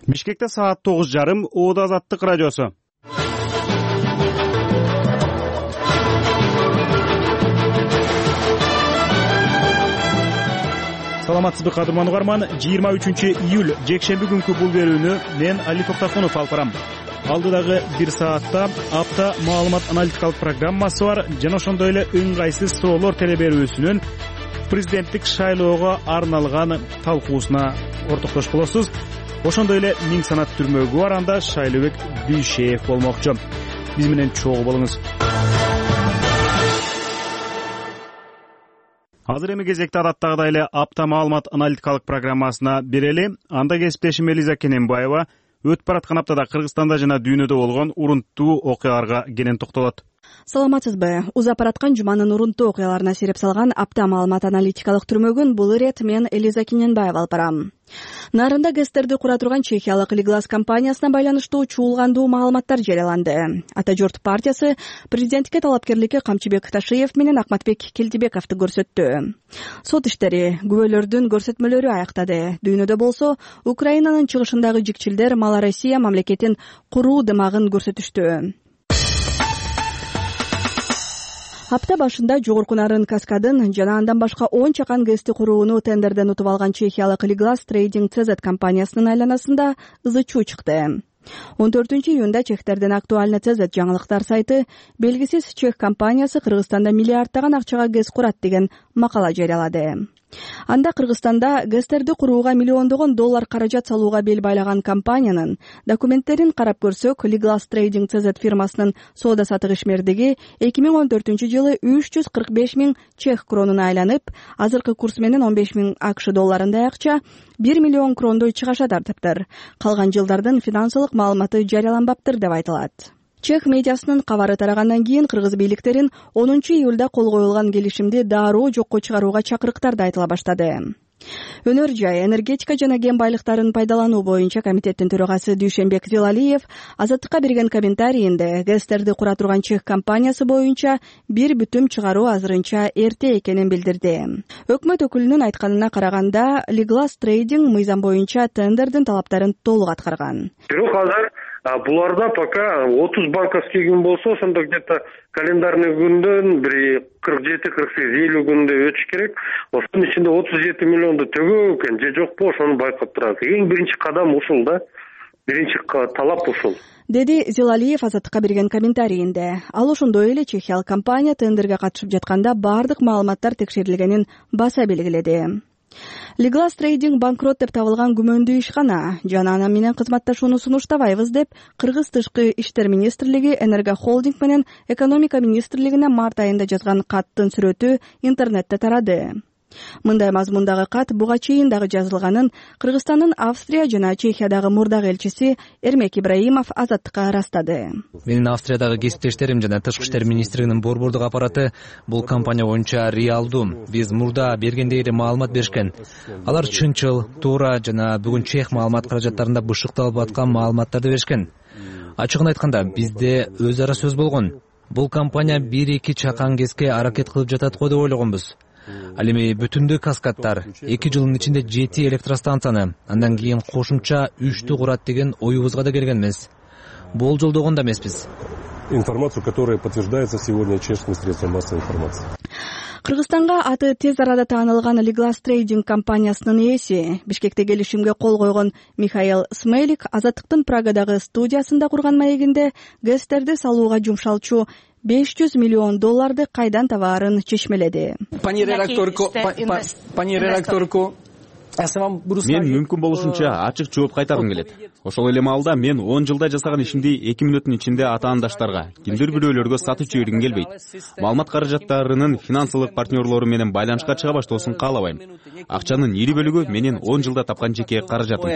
Бишкекте саат 9:30 Оода Азаттык радиосу. Саламатсызбы кадырман угарман, 23-июль жекшемби күнкү бул берүүнү мен Али Токтакунов алып барам. Алдыдагы бир саатта апта маалымат аналитикалык программасы бар жана ошондой эле ыңгайсыз суроолор телеберүүсүнүн президенттик шайлоого арналган талкуусуна ортоктош болосуз. Ошондой эле миң санат түрмөгү бар, анда Шайлообек Дүйшеев болмокчу. Биз менен чогуу болуңуз. Азыр эми кезекте адаттагыдай эле апта маалымат аналитикалык программасына берели. Анда кесиптешим Элиза Кененбаева өтүп бараткан аптада Кыргызстанда жана дүйнөдө болгон урунттуу окуяларга кенен токтолот. Саламатсызбы. Узап бараткан жуманын урунттуу окуяларына сереп салган апта маалымат аналитикалык түрмөгүн бул ирет мен Элиза Кененбаева алып барам. Нарында ГЭСтерди кура турган чехиялык Лиглас компаниясына байланыштуу чуулгандуу маалыматтар жарыяланды. Ата журт партиясы президенттикке талапкерликке Камчыбек Ташиев менен Акматбек Келтибековду көрсөттү. Сот иштери күбөлөрдүн көрсөтмөлөрү аяктады. Дүйнөдө болсо Украинанын чыгышындагы жикчилдер Малороссия мамлекетин куруу дымагын көрсөтүштү. Апта башында жогорку нарын каскадын жана андан башка 10 чакан ГЭСти курууну тендерден утуп алган чехиялык Лиглас Трейдинг CZ компаниясынын айланасында ызы-чуу чыкты. 14-июнда чехтердин актуальный CZ жаңылыктар сайты белгисиз чех компаниясы Кыргызстанда миллиардтаган акчага ГЭС курат деген макала жарыялады. Анда Кыргызстанда ГЭСтерди курууга миллиондогон доллар каражат салууга бел байлаган компаниянын документтерин карап көрсөк, Лиглас Трейдинг CZ фирмасынын соода сатык ишмердиги 2014-жылы 345 миң чех кронуна айланып, азыркы курс менен 15 миң АКШ долларындай акча 1 миллион крондой чыгаша тартыптыр. Калган жылдардын финансылык маалыматы жарыяланбаптыр деп айтылат. Чех медиасынын кабары тарагандан кийин кыргыз бийликтерин 10-июлда кол коюлган келишимди дароо жокко чыгарууга чакырыктарды айтыла баштады. Өнөр жай, энергетика жана кен байлыктарын пайдалануу боюнча комитеттин төрагасы Дүйшенбек Зилалиев Азаттыкка берген комментарийинде ГЭСтерди кура турган чех компаниясы боюнча бир бүтүм чыгаруу азырынча эрте экенин билдирди. Өкмөт өкүлүнүн айтканына караганда, Лиглас Трейдинг мыйзам боюнча тендердин талаптарын толук аткарган. Бирок азыр буларда пока 30 банковский күн болсо, ошондо где-то календарный күндөн бир 47-48-50 күндө өтүш керек. Ошонун ичинде 37 миллионду төгөө экен же жокпу, ошону байкап турат. Эң биринчи кадам ушул да. Биринчи талап ушул. Деди Зилалиев Азаттыкка берген комментарийинде. Ал ошондой эле чехиялык компания тендерге катышып жатканда бардык маалыматтар текшерилгенин баса белгиледи. Лиглас Трейдинг банкрот деп табылган күмөндүү ишкана жана ана менен кызматташууну сунуштабайбыз деп Кыргыз тышкы иштер министрлиги Энергохолдинг менен экономика министрлигине март айында жазган каттын сүрөтү интернетте тарады. Мындай мазмундагы кат буга чейин дагы жазылганын Кыргызстандын Австрия жана Чехиядагы мурдагы элчиси Эрмек Ибраимов Азаттыкка ырастады. Менин Австриядагы кесиптештерим жана Тышкы иштер министрлигинин борбордук аппараты бул компания боюнча реалдуу. Биз мурда бергендей эле маалымат беришкен. Алар чынчыл, туура жана бүгүн чех маалымат каражаттарында бышыкталып аткан маалыматтарды беришкен. Ачыгын айтканда, бизде өз ара сөз болгон. Бул компания 1-2 чакан ГЭСке аракет кылып жатат го деп ойлогонбуз. Ал эми бүтүндүү каскадтар 2 жылдын ичинде 7 электростанцияны, андан кийин кошумча 3-тү курат деген оюбузга да келгенбиз. Болжолдогон да эмеспиз. Информацию, которая подтверждается сегодня чешскими средствами массовой информации. Кыргызстанга аты тез арада таанылган Лиглас Трейдинг компаниясынын ээси, Бишкекте келишимге кол койгон Михаил Смейлик Азаттыктын Прагадагы студиясында курган маегинде ГЭСтерди салууга жумшалчу 500 миллион долларды кайдан табаарын чечмеледи. Пани редакторку, Мен мүмкүн болушунча ачык жооп кайтаргым келет. Ошол эле маалда мен 10 жылда жасаган ишимди 2 мүнөттүн ичинде атаандаштарга, кимдир бирөөлөргө сатып жибергим келбейт. Маалымат каражаттарынын финансылык партнерлору менен байланышка чыга баштоосун каалабайм. Акчанын ири бөлүгү менин 10 жылда тапкан жеке каражатым.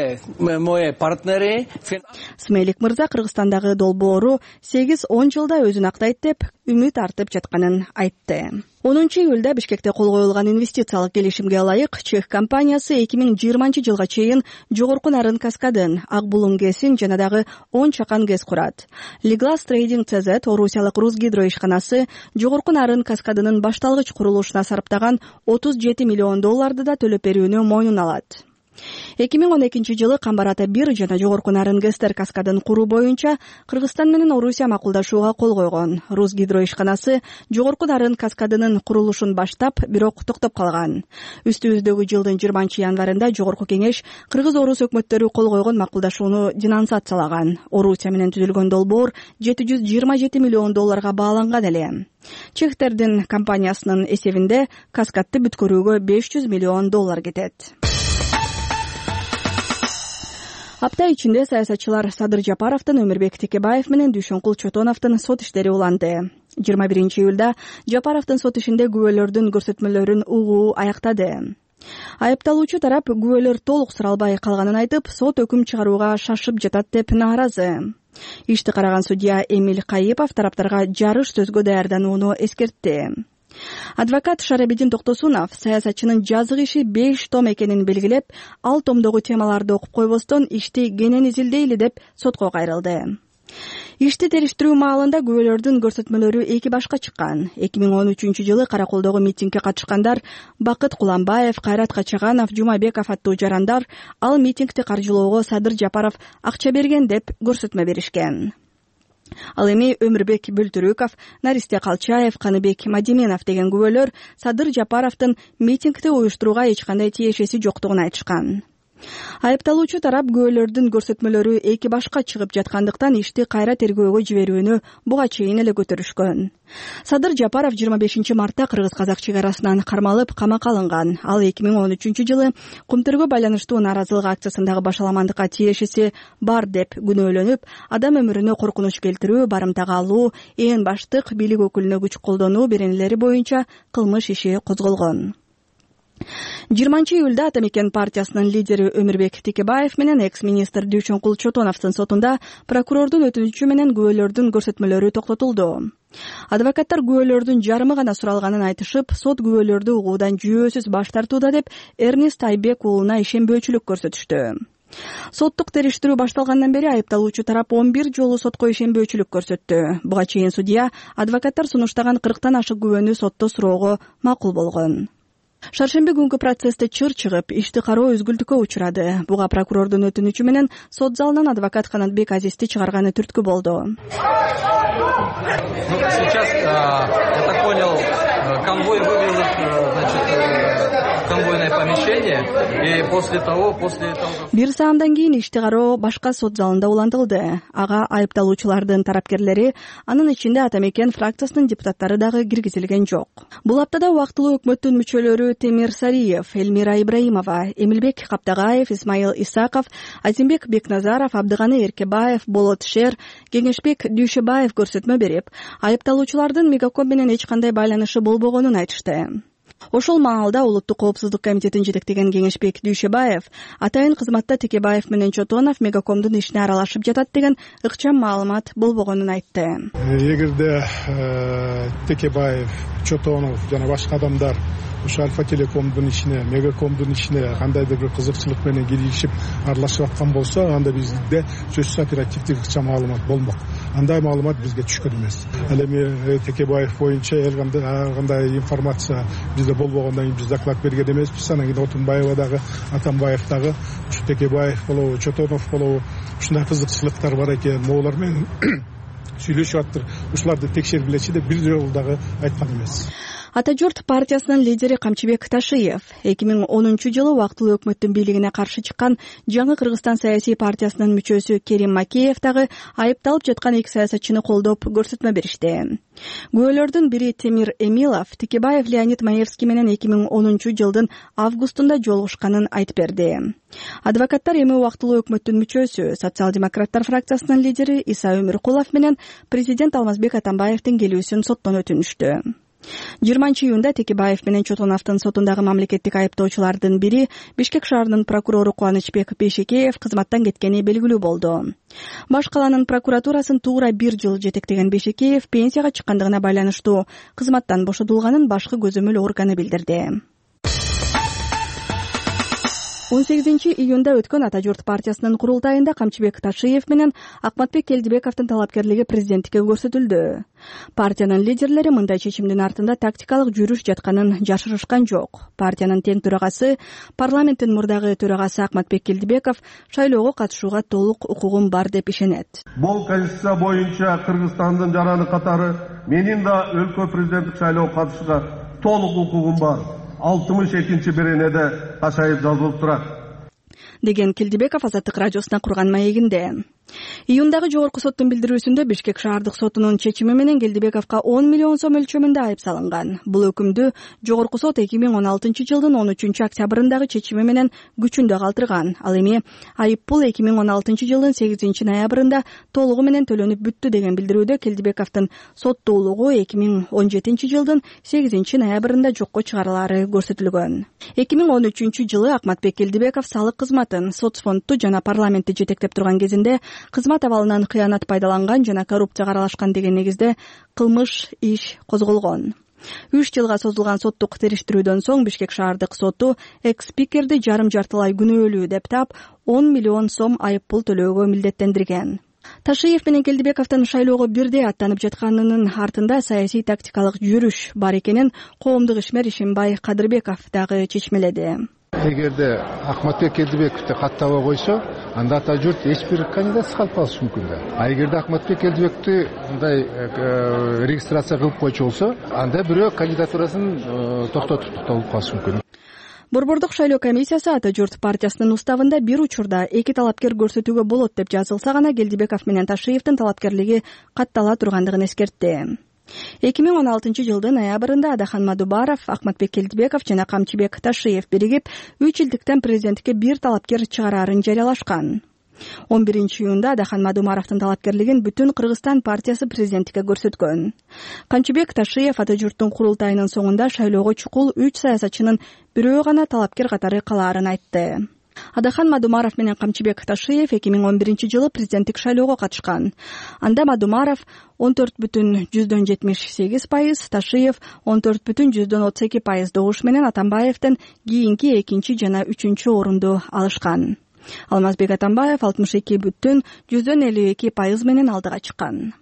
Смейлик мырза Кыргызстандагы долбоору 8-10 жылда өзүн актайт деп үмүт артып жатканын айтты. 10-июлда Бишкекте кол коюлган инвестициялык келишимге ылайык чех компаниясы 2020-жылга чейин жогорку нарын каскадын, Ак булуң ГЭСин жана дагы 10 чакан ГЭС курат. Лиглас Трейдинг CZ Орусиялык Русгидро ишканасы жогорку нарын каскадынын башталгыч курулушуна сарптаган 37 миллион долларды да төлөп берүүнү мойнуна алат. 2012-жылы Камбар ата 1 жана жогорку нарын ГЭСтер каскадын куруу боюнча Кыргызстан менен Орусия макулдашууга кол койгон. Русгидро ишканасы жогорку нарын каскадынын курулушун баштап, бирок токтоп калган. Үстүбүздөгү жылдын 20-январында жогорку кеңеш Кыргыз-Орус өкмөттөрү кол койгон макулдашууну денонсациялаган. Орусия менен түзүлгөн долбоор $727 миллион бааланган эле. Чехтердин компаниясынын эсебинде каскадты бүткөрүүгө $500 миллион кетет. Апта ичинде саясатчылар Садыр Жапаровдун, Өмүрбек Текебаев менен Дүйшөнкул Чотоновдун сот иштери уланды. 21-июлда Жапаровдун сот ишинде күбөлөрдүн көрсөтмөлөрүн угуу аяктады. Айыпталуучу тарап күбөлөр толук суралбай калганын айтып, сот өкүм чыгарууга шашып жатат деп нааразы. Ишти караган судья Эмиль Кайыпов тараптарга жарыш сөзгө даярданууну эскертти. Адвокат Шарабидин Токтосунов саясатчынын жазык иши 5 том экенин белгилеп, ал томдогу темаларды окуп койбостон ишти кенен изилдейли деп сотко кайрылды. Ишти териштирүү маалында күбөлөрдүн көрсөтмөлөрү эки башка чыккан. 2013-жылы Караколдогу митингге катышкандар Бакыт Куламбаев, Кайрат Качаганов, Жумабеков аттуу жарандар ал митингди каржылоого Садыр Жапаров акча берген деп көрсөтмө беришкен. Ал эми Өмүрбек Бүлтүрүков, Наристе Калчаев, Каныбек Мадименов деген күбөлөр Садыр Жапаровдун митингди уюштурууга эч кандай тиешеси жоктугун айтышкан. Айыпталуучу тарап күбөлөрдүн көрсөтмөлөрү эки башка чыгып жаткандыктан ишти кайра тергөөгө жиберүүнү буга чейин эле көтөрүшкөн. Садыр Жапаров 25 мартта Кыргыз-Казак чек арасынан кармалып камакка алынган. Ал 2013-жылы Кумтөргө байланыштуу нааразылык акциясындагы башаламандыкка тиешеси бар деп күнөөлөнүп, адам өмүрүнө коркунуч келтирүү, барымтага алуу, ээн баштык, бийлик өкүлүнө күч колдонуу беренелери боюнча кылмыш иши козголгон. 20-июлда Атамекен партиясынын лидери Өмүрбек Текебаев менен экс-министр Дүйшөнкул Чотоновдун сотунда прокурордун өтүнүчү менен күбөлөрдүн көрсөтмөлөрү токтотулду. Адвокаттар күбөлөрдүн жарымы гана суралганын айтышып, сот күбөлөрдү угуудан жүйөөсүз баш тартууда деп Эрнест Айбек уулуна ишенбөөчүлүк көрсөтүштү. Соттук териштирүү башталгандан бери айыпталуучу тарап 11 жолу сотко ишенбөөчүлүк көрсөттү. Буга чейин судья адвокаттар сунуштаган 40тан ашык күбөнү сотто суроого макул болгон. Шаршемби күнгү процессте чыр чыгып, ишти кароо өзгүлтүккө учурады. Буга прокурордун өтүнүчү менен сот залынан адвокат Канатбек Азизди чыгарганы түрткү болду. Сейчас, я так понял, конвой вывел их, конвойное помещение, и после того... Бир саамдан кийин ишти кароо башка сот залында улантылды. Ага айыпталуучулардын тарапкерлери, анын ичинде Атамекен фракциясынын депутаттары дагы киргизилген жок. Бул аптада убактылуу өкмөттүн мүчөлөрү Темир Сариев, Элмира Ибраимова, Эмилбек Каптагаев, Исмайыл Исаков, Азимбек Бекназаров, Абдыганы Эркебаев, Болот Шер, Кеңешбек Дүйшөбаев көрсөтмө берип, айыпталуучулардын Мегаком менен эч кандай байланышы болбогонун айтышты. Ошол маалда Улуттук коопсуздук комитетин жетектеген Кеңешбек Дүйшөбаев атайын кызматта Текебаев менен Чотонов Мегакомдун ишине аралашып жатат деген ыкчам маалымат болбогонун айтты. Эгерде Текебаев, Чотонов жана башка адамдар ошо Альфа Телекомдун ишине, Мегакомдун ишине кандайдыр бир кызыкчылык менен киришип аралашып аткан болсо, анда бизде сөзсүз оперативдик ыкчам маалымат болмок. Андай маалымат бизге түшкөн эмес. Ал эми Текебаев боюнча ар кандай информация бизде болбогондон кийин биз доклад берген эмеспиз. Анан кийин Отунбаева дагы, Атамбаев дагы, ушу Текебаев болобу, Чотонов болобу, ушундай кызыкчылыктар бар экен, моулар менен сүйлөшүп аттыр. Ушуларды текшергилечи деп бир жолу дагы айткан эмес. Ата журт партиясынын лидери Камчыбек Ташиев 2010-жылы убактылуу өкмөттүн бийлигине каршы чыккан Жаңы Кыргызстан саясий партиясынын мүчөсү Керим Макеев дагы айыпталып жаткан эки саясатчыны колдоп көрсөтмө беришти. Күбөлөрдүн бири Темир Эмилов Текебаев Леонид Маевский менен 2010-жылдын августунда жолугушканын айтып берди. Адвокаттар эми убактылуу өкмөттүн мүчөсү Социал-демократтар фракциясынын лидери Иса Өмүркулов менен президент Алмазбек Атамбаевдин келүүсүн соттон өтүнүштү. 20-июнда Текебаев менен Чотоновдун сотундагы мамлекеттик айыптоочулардын бири Бишкек шаарынын прокурору Кубанычбек Бейшекеев кызматтан кеткени белгилүү болду. Баш каланын прокуратурасын туура 1 жыл жетектеген Бейшекеев пенсияга чыккандыгына байланыштуу кызматтан бошотулганын башкы көзөмөл органы билдирди. 18-июнда өткөн Ата журт партиясынын курултайында Камчыбек Ташиев менен Акматбек Келдибековдун талапкерлиги президенттикке көрсөтүлдү. Партиянын лидерлери мындай чечимдин артында тактикалык жүрүш жатканын жашырышкан жок. Партиянын тең төрагасы, парламенттин мурдагы төрагасы Акматбек Келдибеков шайлоого катышууга толук укугум бар деп ишенет. Бул конституция боюнча Кыргызстандын жараны катары менин да өлкө президенттик шайлоого катышууга толук укугум бар. 62-беренеде кашайып жазылып турат деген Келдибеков Азаттык радиосуна курган маегинде. Июндагы жогорку соттун билдирүүсүндө Бишкек шаардык сотунун чечими менен Келдибековго 10 миллион сом өлчөмүндө айып салынган. Бул өкүмдү жогорку сот 2016-жылдын 13-октябрындагы чечими менен күчүндө калтырган. Ал эми айып пул 2016-жылдын 8-ноябрында толугу менен төлөнүп бүттү деген билдирүүдө Келдибековдун соттуулугу 2017-жылдын 8-ноябрында жокко чыгарылары көрсөтүлгөн. 2013-жылы Акматбек Келдибеков салык кызматын, соцфондду жана парламентти жетектеп турган кезинде кызмат абалынан кыянат пайдаланган жана коррупцияга аралашкан деген негизде кылмыш иш козголгон. 3 жылга созулган соттук териштирүүдөн соң Бишкек шаардык соту экс-спикерди жарым-жартылай күнөөлүү деп таап 10 миллион сом айып пул төлөөгө милдеттендирген. Ташиев менен Келдибековдун шайлоого бирдей аттанып жатканынын артында саясий тактикалык жүрүш бар экенин коомдук ишмер Ишимбай Кадырбеков дагы чечмеледи. Эгерде Акматбек Келдибековду каттабай койсо, анда Ата журт эч бир кандидатсыз калып калышы мүмкүн да. Эгерде Акматбек Келдибековду мындай регистрация кылып койчу болсо, анда бирөө кандидатурасын токтотуп калышы мүмкүн. Борбордук шайлоо комиссиясы Ата журт партиясынын уставында бир учурда эки талапкер көрсөтүүгө болот деп жазылса гана Келдибеков менен Ташиевдин талапкерлиги каттала тургандыгын эскертти. 2016-жылдын ноябрында Адахан Мадубаров, Акматбек Келдибеков жана Камчыбек Ташиев биригип 3 жылдыктан президенттикке бир талапкер чыгарарын жарыялашкан. 11-июнда Адахан Мадумаровдун талапкерлигин Бүтүн Кыргызстан партиясы президенттикке көрсөткөн. Камчыбек Ташиев Ата журттун курултайынын соңунда шайлоого чукул 3 саясатчынын бирөө гана талапкер катары калаарын айтты. Адахан Мадумаров менен Камчыбек Ташиев 2011-жылы президенттик шайлоого катышкан. Анда Мадумаров 14,78%, Ташиев 14,32% добуш менен Атамбаевден кийинки 2 жана 3 орунду алышкан. Алмазбек Атамбаев 62,52% менен алдыга чыккан.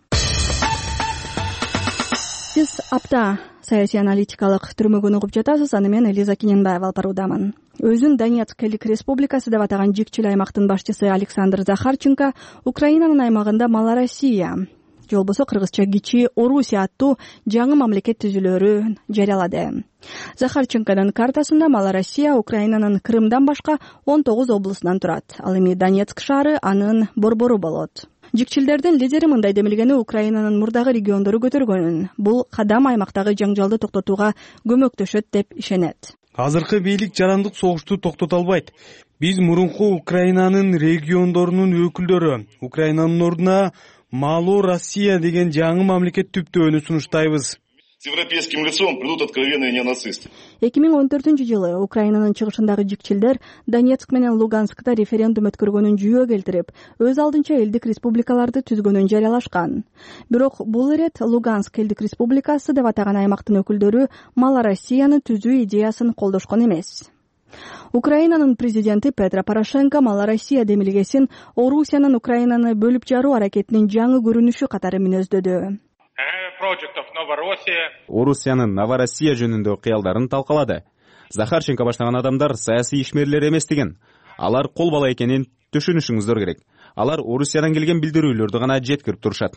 Сиз апта саясий аналитикалык түрмөгүн угуп жатасыз. Аны мен Элиза Кененбаева алып баруудамын. Өзүн Донецк элдик республикасы деп атаган жикчил аймактын башчысы Александр Захарченко Украинанын аймагында Малороссия, же болбосо кыргызча Кичи Орусия аттуу жаңы мамлекет түзүлөөрүн жарыялады. Захарченконун картасында Малороссия Украинанын Крымдан башка 19 облусунан турат. Ал эми Донецк шаары анын борбору болот. Жикчилдердин лидери мындай демилгени Украинанын мурдагы региондору көтөргөнүн. Бул кадам аймактагы жаңжалды токтотууга көмөктөшөт деп ишенет. Азыркы бийлик жарандык согушту токтото албайт. Биз мурунку Украинанын региондорунун өкүлдөрү Украинанын ордуна Малу Россия деген жаңы мамлекет түптөөнү сунуштайбыз. С европейским лицом придут откровенные неонацисты. 2014-жылы Украинанын чыгышындагы жикчилдер Донецк менен Луганскта референдум өткөргөнүн жүйө келтирип, өз алдынча элдик республикаларды түзгөнүн жарыялашкан. Бирок бул ирет Луганск элдик республикасы деп атаган аймактын өкүлдөрү Малороссияны түзүү идеясын колдошкон эмес. Украинанын президенти Петро Порошенко Малороссия демилгесин Орусиянын Украинаны бөлүп жаруу аракетинин жаңы көрүнүшү катары мүнөздөдү. Орусиянын Новороссия жөнүндө кыялдарын талкалады. Захарченко баштаган адамдар саясий ишмерлер эмес деген. Алар кол бала экенин түшүнүшүңүздөр керек. Алар Орусиядан келген билдирүүлөрдү гана жеткирип турушат.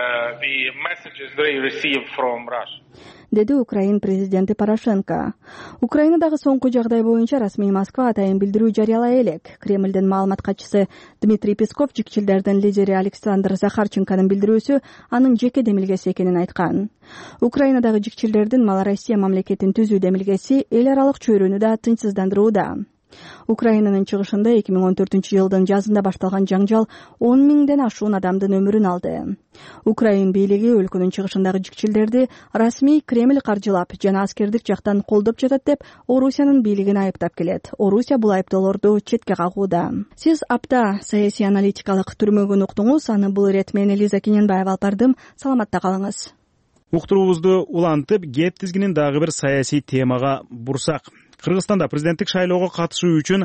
Деди Украин президенти Порошенко. Украинадагы соңку жагдай боюнча расмий Москва атайын билдирүү жарыялай элек. Кремлдин маалымат катчысы Дмитрий Песков жикчилдердин лидери Александр Захарченконун билдирүүсү анын жеке демилгеси экенин айткан. Украинадагы жикчилдердин Малороссия мамлекетин түзүү демилгеси эл аралык чөйрөнү да тынчсыздандырууда. Украинанын чыгышында 2014-жылдын жазында башталган жаңжал 10 миңден ашуун адамдын өмүрүн алды. Украин бийлиги өлкөнүн чыгышындагы жикчилдерди расмий Кремль каржылап жана аскердик жактан колдоп жатат деп Орусиянын бийлигин айыптап келет. Орусия бул айыптоолорду четке кагууда. Сиз апта саясий аналитикалык түрмөгүн уктуңуз. Аны бул ирет мен Элиза Кененбаева алып бардым. Саламатта калыңыз. Уктуруубузду улантып, кеп тизгинин дагы бир саясий темага бурсак. Кыргызстанда президенттик шайлоого катышуу үчүн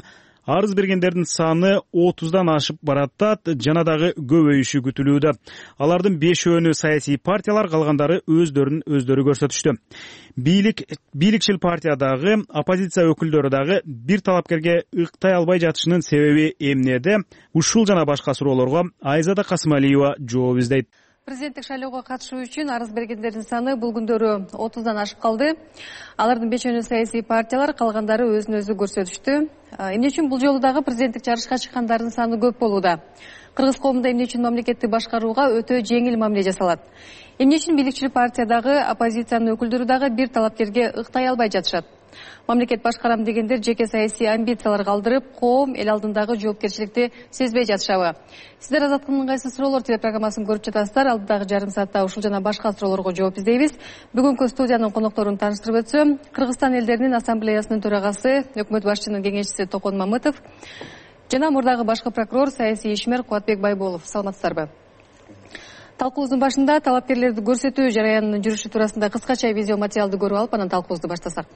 Арыз бергендердин саны 30дан ашып баратат жана дагы көбөйүшү күтүлүүдө. Алардын 5-өөнү саясий партиялар, калгандары өздөрү көрсөтүштү. Бийликчил партиядагы оппозиция өкүлдөрү дагы бир талапкерге ыктай албай жатышынын себеби эмнеде? Ушул жана башка суроолорго Айзада Касымалиева жооп издейт. Президенттик шайлоого катышуу үчүн арыз бергендердин саны бул күндөрү 30дан ашып калды. Алардын 5-өөнү саясий партиялар, калгандары өзүн өзү көрсөтүштү. Эмне үчүн бул жолу дагы президенттик жарышка чыккандардын саны көп болууда? Кыргыз коомунда эмне үчүн мамлекетти башкарууга өтө жеңил мамиле жасалат? Эмне үчүн бийликчил партиядагы оппозициянын өкүлдөрү дагы бир талапкерге ыктай албай жатышат? Мамлекет башкарам дегендер жеке саясий амбициялар калдырып, коом эл алдындагы жоопкерчиликти сезбей жатышабы? Сиздер Азаттыктын кайсы суроолор телепрограммасын көрүп жатасыздар. Алдыдагы жарым саатта ушул жана башка суроолорго жооп издейбиз. Бүгүнкү студиянын конокторун тааныштырып өтсөм, Кыргызстан элдеринин ассамблеясынын төрагасы, өкмөт башчынын кеңешчиси Токон Мамытов жана мурдагы башкы прокурор, саясий ишмер Кубатбек Байболов. Саламатсыздарбы? Талкуубуздун башында талапкерлерди көрсөтүү жараянынын жүрүшү туурасында кыскача видео материалды көрүп алып, анан талкуубузду баштасак.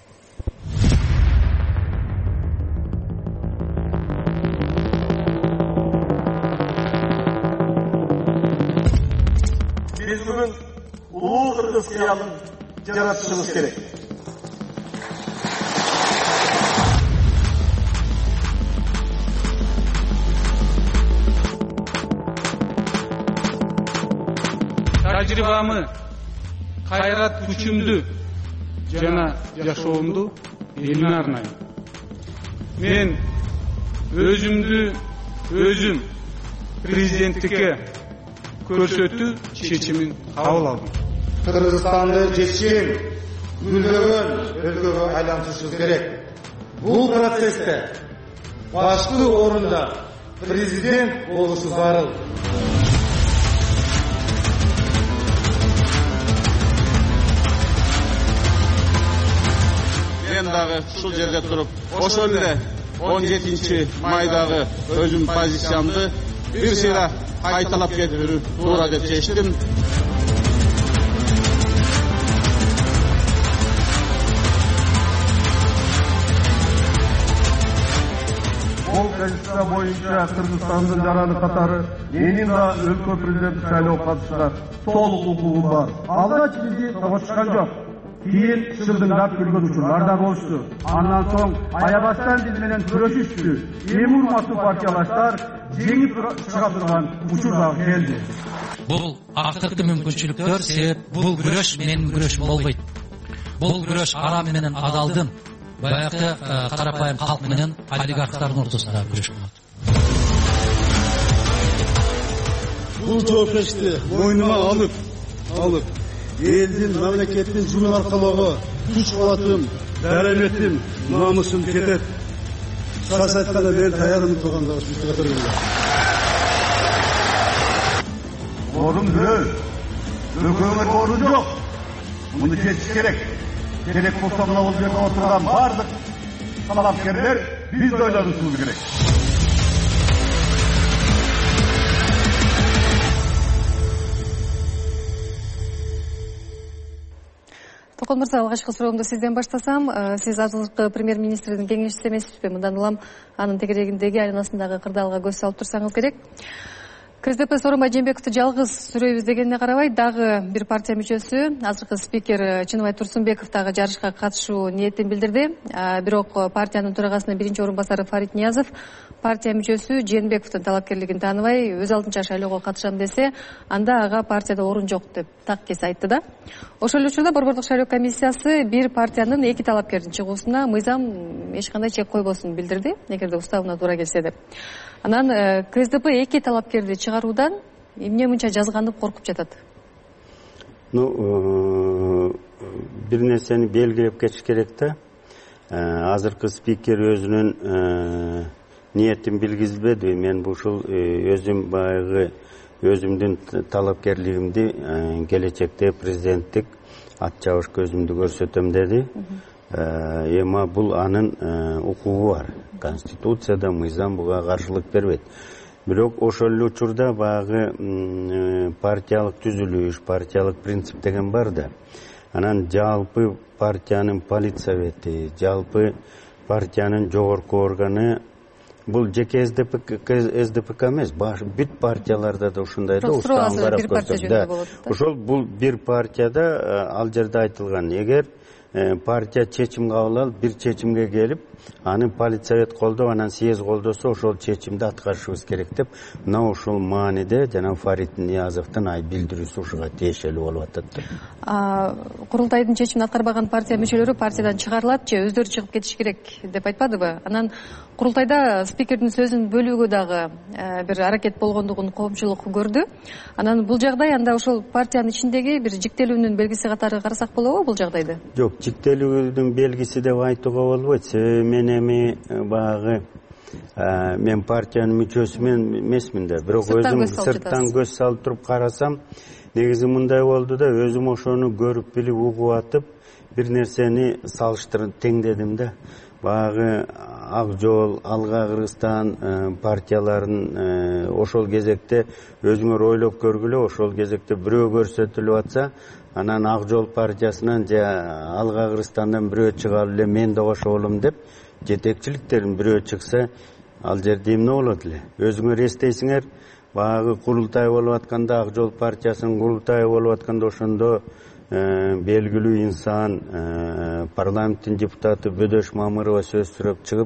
Биз бүгүн улуу кыргыз кыялын жаратышыбыз керек. Тажрыйбамы, кайрат күчүмдү жана жашоомду элиме арнайм. Мен өзүм президенттикке көрсөтүү чечимин кабыл алдым. Кыргызстанды жетишкен, гүлдөгөн өлкөгө айлантышыбыз керек. Бул процессте башкы орунда президент болушу зарыл. Мен дагы ушул жерде туруп, ошол эле 17-майдагы өзүм позициямды бир сыйра кайталап кетүүнү туура деп чечтим. Бул конституция боюнча Кыргызстандын жараны катары менин да өлкө президенттик шайлоого катышууга толук укугум бар. Алгач бизди тоготушкан жок. Кийин шылдыңдап көргөн учурлар да болушту. Андан соң аябастан биз менен күрөшүштү. Эми урматтуу партиялаштар жеңип чыга турган учур дагы келди. Бул акыркы мүмкүнчүлүктөр, себеп бул күрөш менин күрөшүм болбойт. Бул күрөш арам менен адалдын, баягы карапайым калк менен олигархтардын ортосундагы күрөш болот. Бул жоопкерчиликти мойнума алып элдин, мамлекеттин жумун аркалоого күч кубатым, дараметим, намусум кетет. Кыскасы айтканда мен таягым турганда ушунча көргөм. Орун бөлө. Өлкөгө орун жок. Муну чечиш керек. Керек болсо мына бул жерде отурган бардык талапкерлер биз ойлонушубуз керек. Токон мырза, алгачкы суроомду сизден баштасам. Сиз азыркы премьер-министрдин кеңешчиси эмессизби? Мындан улам анын тегерегиндеги айланасындагы кырдаалга көз салып турсаңыз керек. КСДП Сооронбай Жээнбековду жалгыз сүрөйбүз дегенине карабай, дагы бир партия мүчөсү, азыркы спикер Чыныбай Турсунбеков дагы жарышка катышуу ниетин билдирди. Бирок партиянын төрагасынын биринчи орун басары Фарид Ниязов партия мүчөсү Жээнбековдун талапкерлигин тааныбай, өз алдынча шайлоого катышам десе, анда ага партияда орун жок деп так кес айтты да. Ошол эле учурда Борбордук шайлоо комиссиясы бир партиянын эки талапкердин чыгуусуна мыйзам эч кандай чек койбосун билдирди, эгерде уставына туура келсе деп. Анан КСДП эки талапкерди чыгаруудан эмне мынча жазгандып коркуп жатат? Бир нерсени белгилеп кетиш керек да. Азыркы спикер өзүнүн ниетин билгизбеди. Мен ушул өзүм баягы өзүмдүн талапкерлигимди келечекте президенттик ат чабышка өзүмдү көрсөтөм деди. Эми бул анын укугу бар. Конституцияда мыйзам буга каршылык бербейт. Бирок ошол эле учурда баягы партиялык түзүлүш, партиялык принцип деген бар да. Анан жалпы партиянын политсовети, жалпы партиянын жогорку органы Бул жеке СДПК эмес, бүт партияларда да ушундай да устабын карап көрсөк. Ошол бул бир партияда ал жерде айтылган, эгер партия чечим кабыл алып, бир чечимге келип, аны политсовет колдоп, анан съезд колдосо ошол чечимди аткарышыбыз керек деп, мына ушул мааниде жана Фарид Ниязовдун билдирүүсү ушуга тиешелүү болуп атат. Курултайдын чечимин аткарбаган партия мүчөлөрү партиядан чыгарылат же өздөрү чыгып кетиш керек деп айтпадыбы? Анан курултайда спикердин сөзүн бөлүүгө дагы бир аракет болгондугун коомчулук көрдү. Анан бул жагдай анда ошол партиянын ичиндеги бир жиктелүүнүн белгиси катары карасак болобу бул жагдайды? Жок, жиктелүүнүн белгиси деп айтууга болбойт. Себеби мен эми баягы мен партиянын мүчөсүмөн эмесмин да, бирок өзүм сырттан көз салып туруп карасам, негизи мындай болду да, өзүм ошону көрүп билип угуп атып, бир нерсени салыштырып теңдедим да. Баягы Ак Жол, Алга Кыргызстан партияларын ошол кезекте өзүңөр ойлоп көргүлө, ошол кезекте бирөө көрсөтүлүп атса, анан Ак Жол партиясынан же Алга Кыргызстандан бирөө чыга эле, мен да кошолум деп, жетекчиликтерин бирөө чыкса, ал жерде эмне болот эле? Өзүңөр эстейсиңер, баягы курултай болуп атканда, Ак Жол партиясынын курултайы болуп атканда, ошондо белгилүү инсан, парламенттин депутаты Бөдөш Мамырова сөз сүрөп чыгып,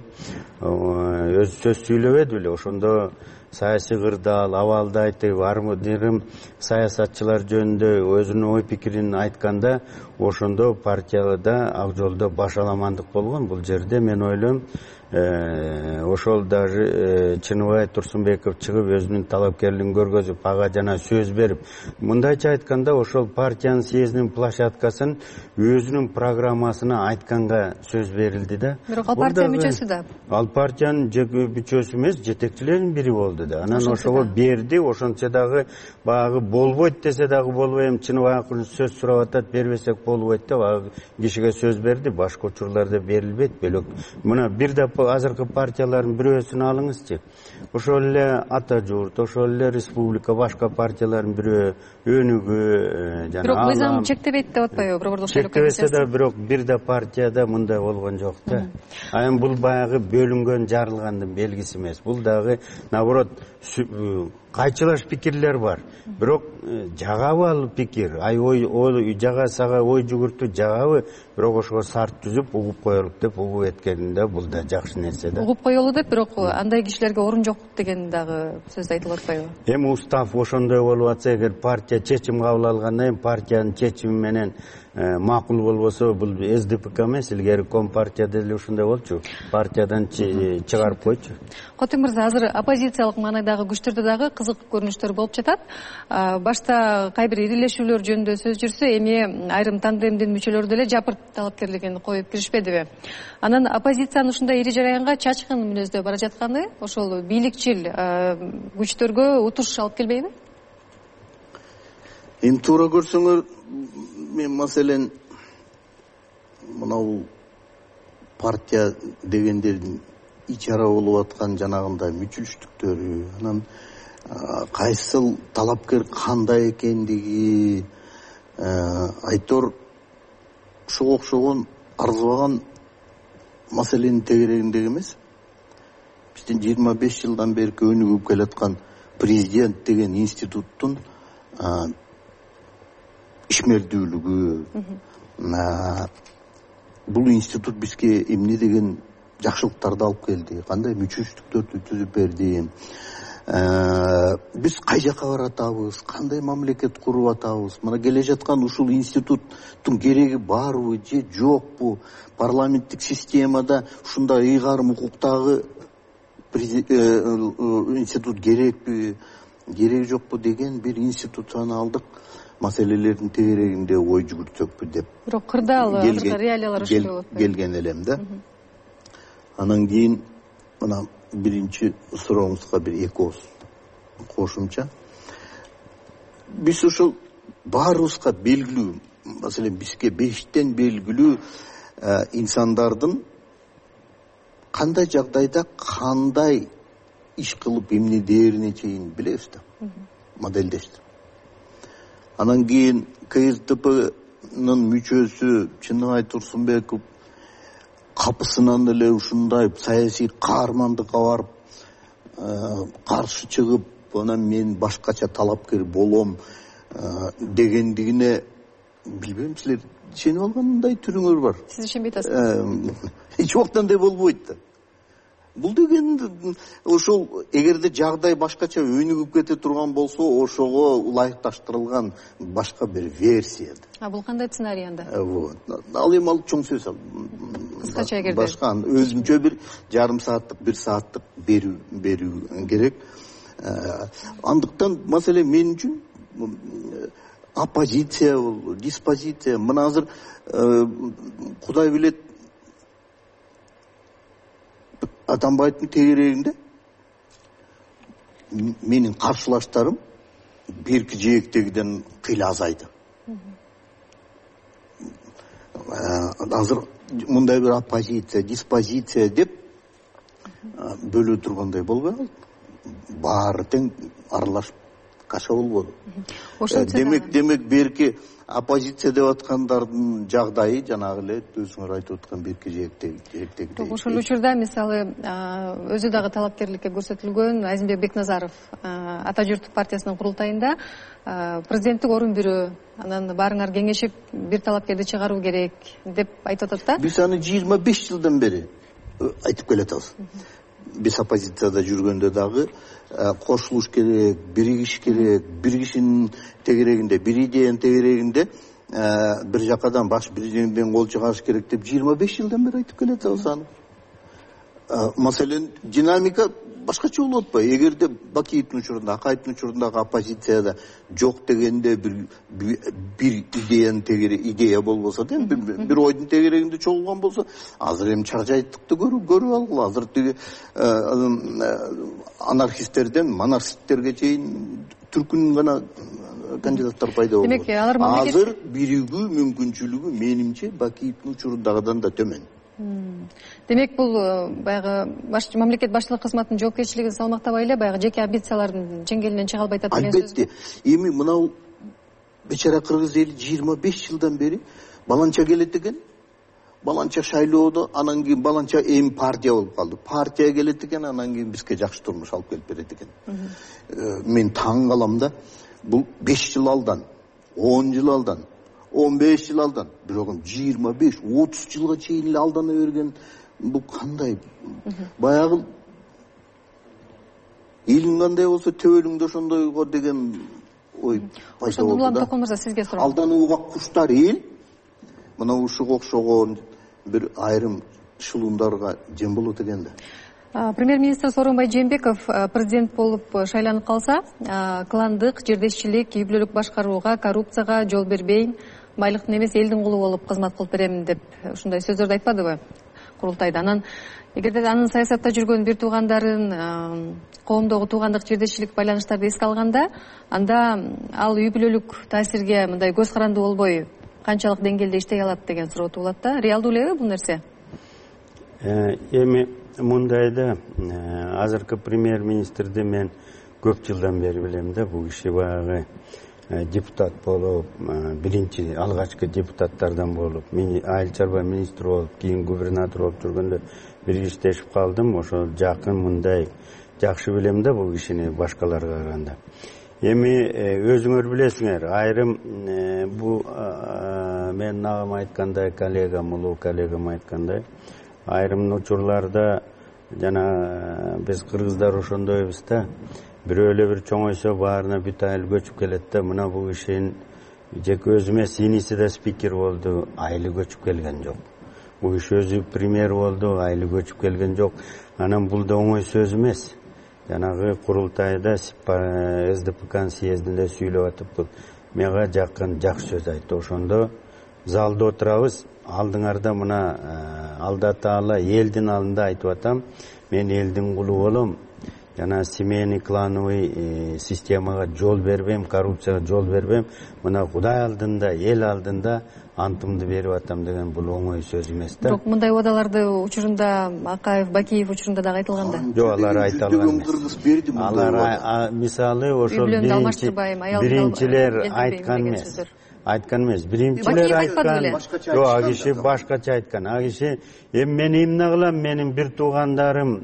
өз сөз сүйлөбөдү эле. Ошондо саясий кырдаал, абалды айтып, армыдырым саясатчылар жөнүндө өзүнүн ой пикирин айтканда, ошондо партияда Ак Жолдо башаламандык болгон. Бул жерде мен ойлойм, ошол даже Чыныбай Турсунбеков чыгып өзүнүн талапкерлигин көргөзүп, ага жана сөз берип, мындайча айтканда, ошол партиянын съездинин площадкасын өзүнүн программасына айтканга сөз берилди да. Бирок ал партия мүчөсү да. Ал партиянын мүчөсү эмес, жетекчилеринин бири болду да. Анан ошого берди, ошончо дагы баягы болбойт десе дагы болбой, эми Чыныбай сөз сурап атат, бербесек болбойт деп, ага кишиге сөз берди, башка учурларда берилбейт, бөлөк. Мына бир да азыркы партиялардын бирөөсүн алыңызчы. Ошол эле Ата Журт, ошол эле Республика, башка партиялардын бирөө Өнүгүү жана бирок мыйзам чектебейт деп атпайбы? Борбордук шайлоо комиссиясы чектебесе да, бирок бир да партияда мындай болгон жок да. Эми бул баягы бөлүнгөн, жарылгандын белгиси эмес. Бул дагы наоборот кайчылаш пикирлер бар. Бирок жагабы ал пикир? Жага сага ой жүгүртүү жагабы? Бирок ошого шарт түзүп угуп коелук деп угуп эткенде бул да жакшы нерсе да. Угуп коелу деп, бирок андай кишилерге орун жок деген дагы сөз айтылып атпайбы? Эми устав ошондой болуп атса, эгер партия чечим кабыл алгандан кийин партиянын чечими менен макул болбосо, бул СДПК эмес, илгери Компартияда деле ушундай болчу. Партиядан чыгарып койчу. Котуң мырза, азыр оппозициялык маанайдагы күчтөрдө дагы кызык көрүнүштөр болуп жатат. Башта кайбир ирилешүүлөр жөнүндө сөз жүрсө, эми айрым тандемдин мүчөлөрү деле жапырт талапкерлигин коюп киришпедиби? Анан оппозициянын ушундай ири жараянга чачкын мүнөздө бара жатканы ошол бийликчил күчтөргө утуш алып келбейби? Эми туура көрсөңөр, мен маселен мынау партия дегендердин ичара болуп аткан жанагындай мүчүлүштүктөрү, анан кайсыл талапкер кандай экендиги айтор ошого окшогон арзыбаган маселенин тегерегиндеги эмес. Биздин 25 жылдан бери өнүгүп келаткан президент деген институттун ишмердүүлүгү, бул институт бизге эмне деген жакшылыктарды алып келди, кандай мүчүлүштүктөрдү түзүп берди, биз кай жака баратабыз, кандай мамлекет куруп атабыз, мына келе жаткан ушул институттун кереги барбы же жокпу, парламенттик системада ушундай ыйгарым укуктагы институт керекпи, кереги жокпу деген бир институционалдык маселелердин тегерегинде ой жүгүртсөкпү деп. Бирок кырдаал азыркы реалиялар ошондой болуп атпайбы? Келген элем да. Анан кийин мына биринчи сурооңузга бир эки ооз кошумча. Биз ушул баарыбызга белгилүү, маселен бизге бештен белгилүү инсандардын кандай жагдайда кандай иш кылып эмне дээрине чейин билебиз да, модельдештирип. Анан кийин КСДПнын мүчөсү Чыныбай Турсунбеков капысынан эле ушундай саясий каармандыкка барып каршы чыгып анан мен башкача талапкер болом дегендигине билбейм, силер ишенип алгандай түрүңөр бар. Сиз ишенбей атасыз. Эч убактандай болбойт да. Бул деген ошол эгерде жагдай башкача өнүгүп кете турган болсо, ошого ылайыкташтырылган башка бир версия. Бул кандай сценарий анда? Вот. Ал эми ал чоң сөз. Кыскача эгерде башка өзүнчө бир жарым сааттык, 1 сааттык берүү керек. Андыктан маселе мен үчүн оппозиция, диспозиция. Мына азыр Кудай билет, Атамбаевдин тегерегинде менин каршылаштарым берки жээктегиден кыйла азайды. Азыр мындай бир оппозиция, диспозиция деп бөлө тургандай болбой калды. Баары тең аралашып каша болбоду. Демек берки оппозиция деп аткандардын жагдайы жанагы эле өзүңөр айтып аткан берки жээктеги. Ошол учурда мисалы өзү дагы талапкерликке көрсөтүлгөн Азимбек Бекназаров Ата журттук партиясынын курултайында президенттик орун берүү, анан баарыңар кеңешип бир талапкерди чыгаруу керек деп айтып атат да. Биз аны 25 жылдан бери айтып келатабыз. Биз оппозицияда жүргөндө дагы кошулуш керек, биригиш керек, бир кишинин тегерегинде, бир идеянын тегерегинде бир жакадан баш президенттен кол чыгарыш керек деп 25 жылдан бери айтып келатабыз аны. Маселен, динамика башкача болуп атпайбы? Эгерде Бакиевдин учурунда, Акаевдин учурундагы оппозицияда жок дегенде бир идея болбосо, бир ойдун тегерегинде чогулган болсо, азыр эми чаржайттыкты көрүп алгыла. Азыр тиги анархисттерден монархисттерге чейин түркүн гана кандидаттар пайда болду. Демек, алар мамлекет азыр биригүү мүмкүнчүлүгү менимче Бакиевдин учурундагыдан да төмөн. Демек, бул баягы мамлекет башчылык кызматынын жоопкерчилигин салмактабай эле баягы жеке амбициялардын чеңгелинен чыга албай атат деген сөз. Албетте. Эми мынау бечара кыргыз эли 25 жылдан бери баланча келет экен. Баланча шайлоодо, анан кийин баланча эми партия болуп калды. Партия келет экен, анан кийин бизге жакшы турмуш алып келип берет экен. Мен таң калам да. Бул 5 жыл алдан, 10 жыл алдан, 15 жыл алдан, бирок 25-30 жылга чейин эле алдана берген, бул кандай? Баягы элиң кандай болсо төбөлүң да ошондойго деген ой пайда болду да. Ошондон Токон мырза сизге суроо. Алданууга куштар эл мына ушуга окшогон бир айрым шылуундарга жем болот экен да. Премьер-министр Сооронбай Жээнбеков президент болуп шайланып калса, кландык, жердешчилик, үй бүлөлүк башкарууга, коррупцияга жол бербейм, байлыктын эмес элдин кулу болуп кызмат кылып берем деп ушундай сөздөрдү айтпадыбы курултайда? Анан эгерде анын саясатта жүргөн бир туугандарын, коомдогу туугандык, жердешчилик байланыштарды эске алганда, анда ал үй бүлөлүк таасирге мындай көз каранды болбой канчалык деңгээлде иштей алат деген суроо туулат да. Реалдуу элеби бул нерсе? Эми мындайда азыркы премьер-министрди мен көп жылдан бери билем да. Бул киши баягы депутат болуп, биринчи алгачкы депутаттардан болуп, айыл чарба министри болуп, кийин губернатор болуп жүргөндө бир иштешип калдым. Ошо жакын мындай жакшы билем да бул кишини башкаларга караганда. Эми өзүңөр билесиңер, айрым бул мен агам айткандай, коллегам, улуу коллегам айткандай, айрым учурларда жана биз кыргыздар ошондойбуз да, бирөө эле бир чоңойсо баарына бүт айыл көчүп келет да. Мына бул кишинин жеке өзү эмес, иниси да спикер болду, айылы көчүп келген жок. Бул киши өзү премьер болду, айылы көчүп келген жок. Анан бул да оңой сөз эмес. Жанагы курултайда СДПКнын съездинде сүйлөп атыппын. Мага жакын жакшы сөз айтты. Ошондо залда отурабыз. Алдыңарда мына Алла Таала элдин алдында айтып атам, мен элдин кулу болом. Жана семейный клановый системага жол бербейм, коррупцияга жол бербейм. Мына Кудай алдында, эл алдында антымды берип атам деген бул оңой сөз эмес да. Бирок мындай убадаларды учурунда Акаев, Бакиев учурунда дагы айтылган да. Жок, алар айта алган эмес. Алар мисалы ошол биринчилер айткан эмес. Айткан эмес. Биринчилер айткан. Жок, а киши башкача айткан. А киши эми мен эмне кылам, менин бир туугандарым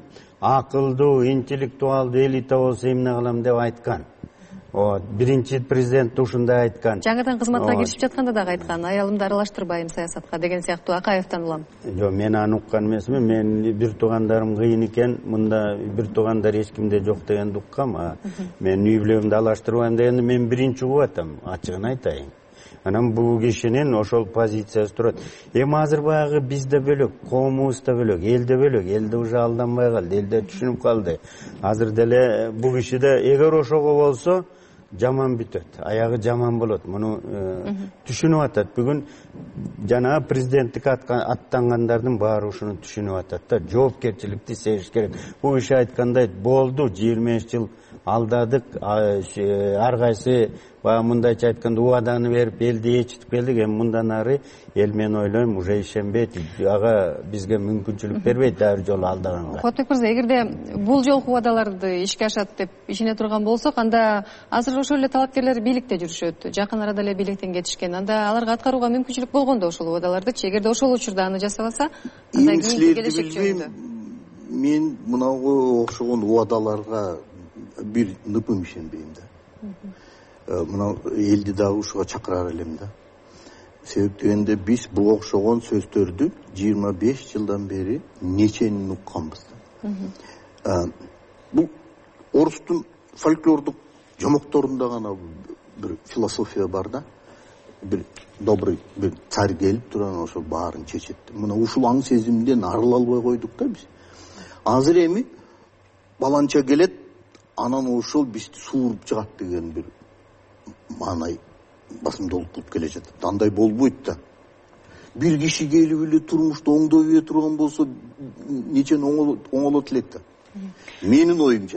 акылдуу, интеллектуалдуу элита болсо эмне кылам деп айткан. Биринчи президент ушундай айткан. Жаңыдан кызматка киришип жатканда дагы айткан, аялымды аралаштырбайм саясатка деген сыяктуу Акаевден улам. Жок, мен аны уккан эмесмин. Мен бир туугандарым кыйын экен, мында бир туугандар эч кимде жок дегенди уккам. Мен үй бүлөмдү алаштырбайм дегенди мен биринчи угуп атам, ачыгын айтайын. Анан бул кишинин ошол позициясы турат. Эми азыр баягы бизде бөлөк, коомубуз да бөлөк, элде бөлөк. Элде уже алданбай калды, элде түшүнүп калды. Азыр деле бул кишиде эгер ошого болсо жаман бүтөт, аягы жаман болот. Муну түшүнүп атат. Бүгүн жанагы президенттикке аттангандардын баары ушуну түшүнүп атат да. Жоопкерчиликти сезиш керек. Бул киши айткандай болду, 25 жыл алдадык, ар кайсы баягы мындайча айтканда убаданы берип элди ээрчитип келдик. Эми мындан ары эл, мен ойлойм, уже ишенбейт. Ага бизге мүмкүнчүлүк бербейт дагы жолу алдаганга. Кооттбек мырза, эгерде бул жолку убадаларды ишке ашат деп ишене турган болсок, анда азыр ошол эле талапкерлер бийликте жүрүшөт. Жакын арада эле бийликтен кетишкен. Анда аларга аткарууга мүмкүнчүлүк болгондо ошол убадалардычы, эгерде ошол учурда аны жасабаса, анда кийинки келечек жөнүндө. Мен мынауга окшогон убадаларга бир ныпым ишенбейм да. Мына элди дагы ушуга чакырар элем да. Себеп дегенде биз бул окшогон сөздөрдү 25 жылдан бери неченин укканбыз. Бул орустун фольклордук жомокторунда гана бир философия бар да. Бир добрый бир царь келип туран ошо баарын чечет. Мына ушул аң сезимден арыла албай койдук да биз. Азыр эми баланча келет, анан ошол бизди сууруп чыгат деген бир маанай басымдуулук кылып келе жатат. Андай болбойт да. Бир киши келип эле турмушта оңдой бере турган болсо нечен оңолот элек да. Менин оюмча.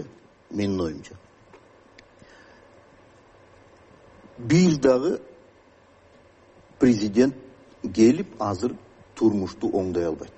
Бир дагы президент келип азыр турмушту оңдой албайт.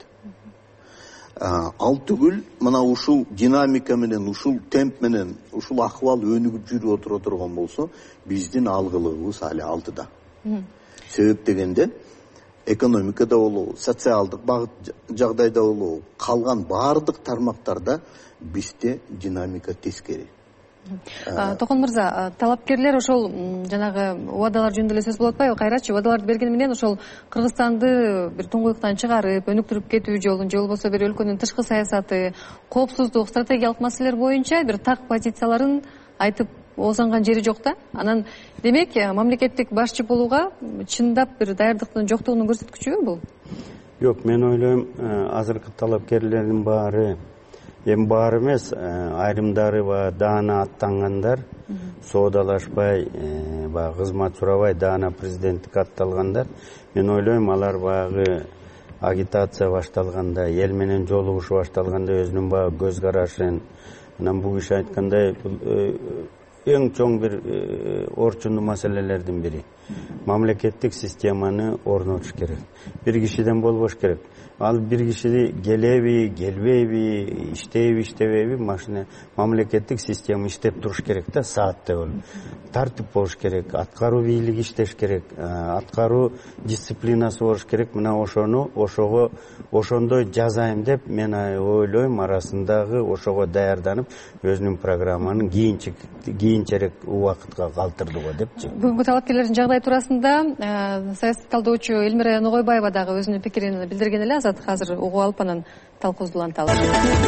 Ал түгүл мына ушул динамика менен, ушул темп менен, ушул акыбал өнүгүп жүрүп отура турган болсо, биздин алгылыгыбыз али алдыда. Себеп дегенде экономикада болобу, социалдык багыт жагдайда болобу, калган баардык тармактарда бизде динамика тескери. Токон мырза, талапкерлер ошол жанагы убадалар жөнүндө эле сөз болуп атпайбы? Кайрачы убадаларды бергени менен ошол Кыргызстанды бир туңгуюктан чыгарып, өнүктүрүп кетүү жолун, же болбосо бир өлкөнүн тышкы саясаты, коопсуздук, стратегиялык маселелер боюнча бир так позицияларын айтып оозанган жери жок да. Анан демек мамлекеттик башчы болууга чындап бир даярдыктын жоктугунун көрсөткүчүбү бул? Жок, мен ойлойм, азыркы талапкерлердин баары, эми баары эмес, айрымдары даана аттангандар, соодалашпай, кызмат сурабай даана президенттикке атталгандар. Мен ойлойм, алар баягы агитация башталганда, эл менен жолугушу башталганда өзүнүн көз карашын, анан бул киши айткандай, эң чоң бир орчундуу маселелердин бири. Мамлекеттик системаны орнотуш керек. Бир кишиден болбош керек. Ал бир киши келеби, келбейби, иштейби, иштебейби, машина мамлекеттик система иштеп туруш керек да, сааттай болуп. Тартип болуш керек, аткаруу бийлиги иштеш керек, аткаруу дисциплинасы болуш керек. Мына ошондой жасайм деп мен ойлойм, арасындагы ошого даярданып, өзүнүн программаны кийинчерээк убакытка калтырды го депчи. Бүгүнкү талапкерлердин жагдай туурасында саясий талдоочу Элмира Ногойбаева дагы өзүнүн пикирин билдирген эле. Азыр угуп алып анан талкуубузду уланталы.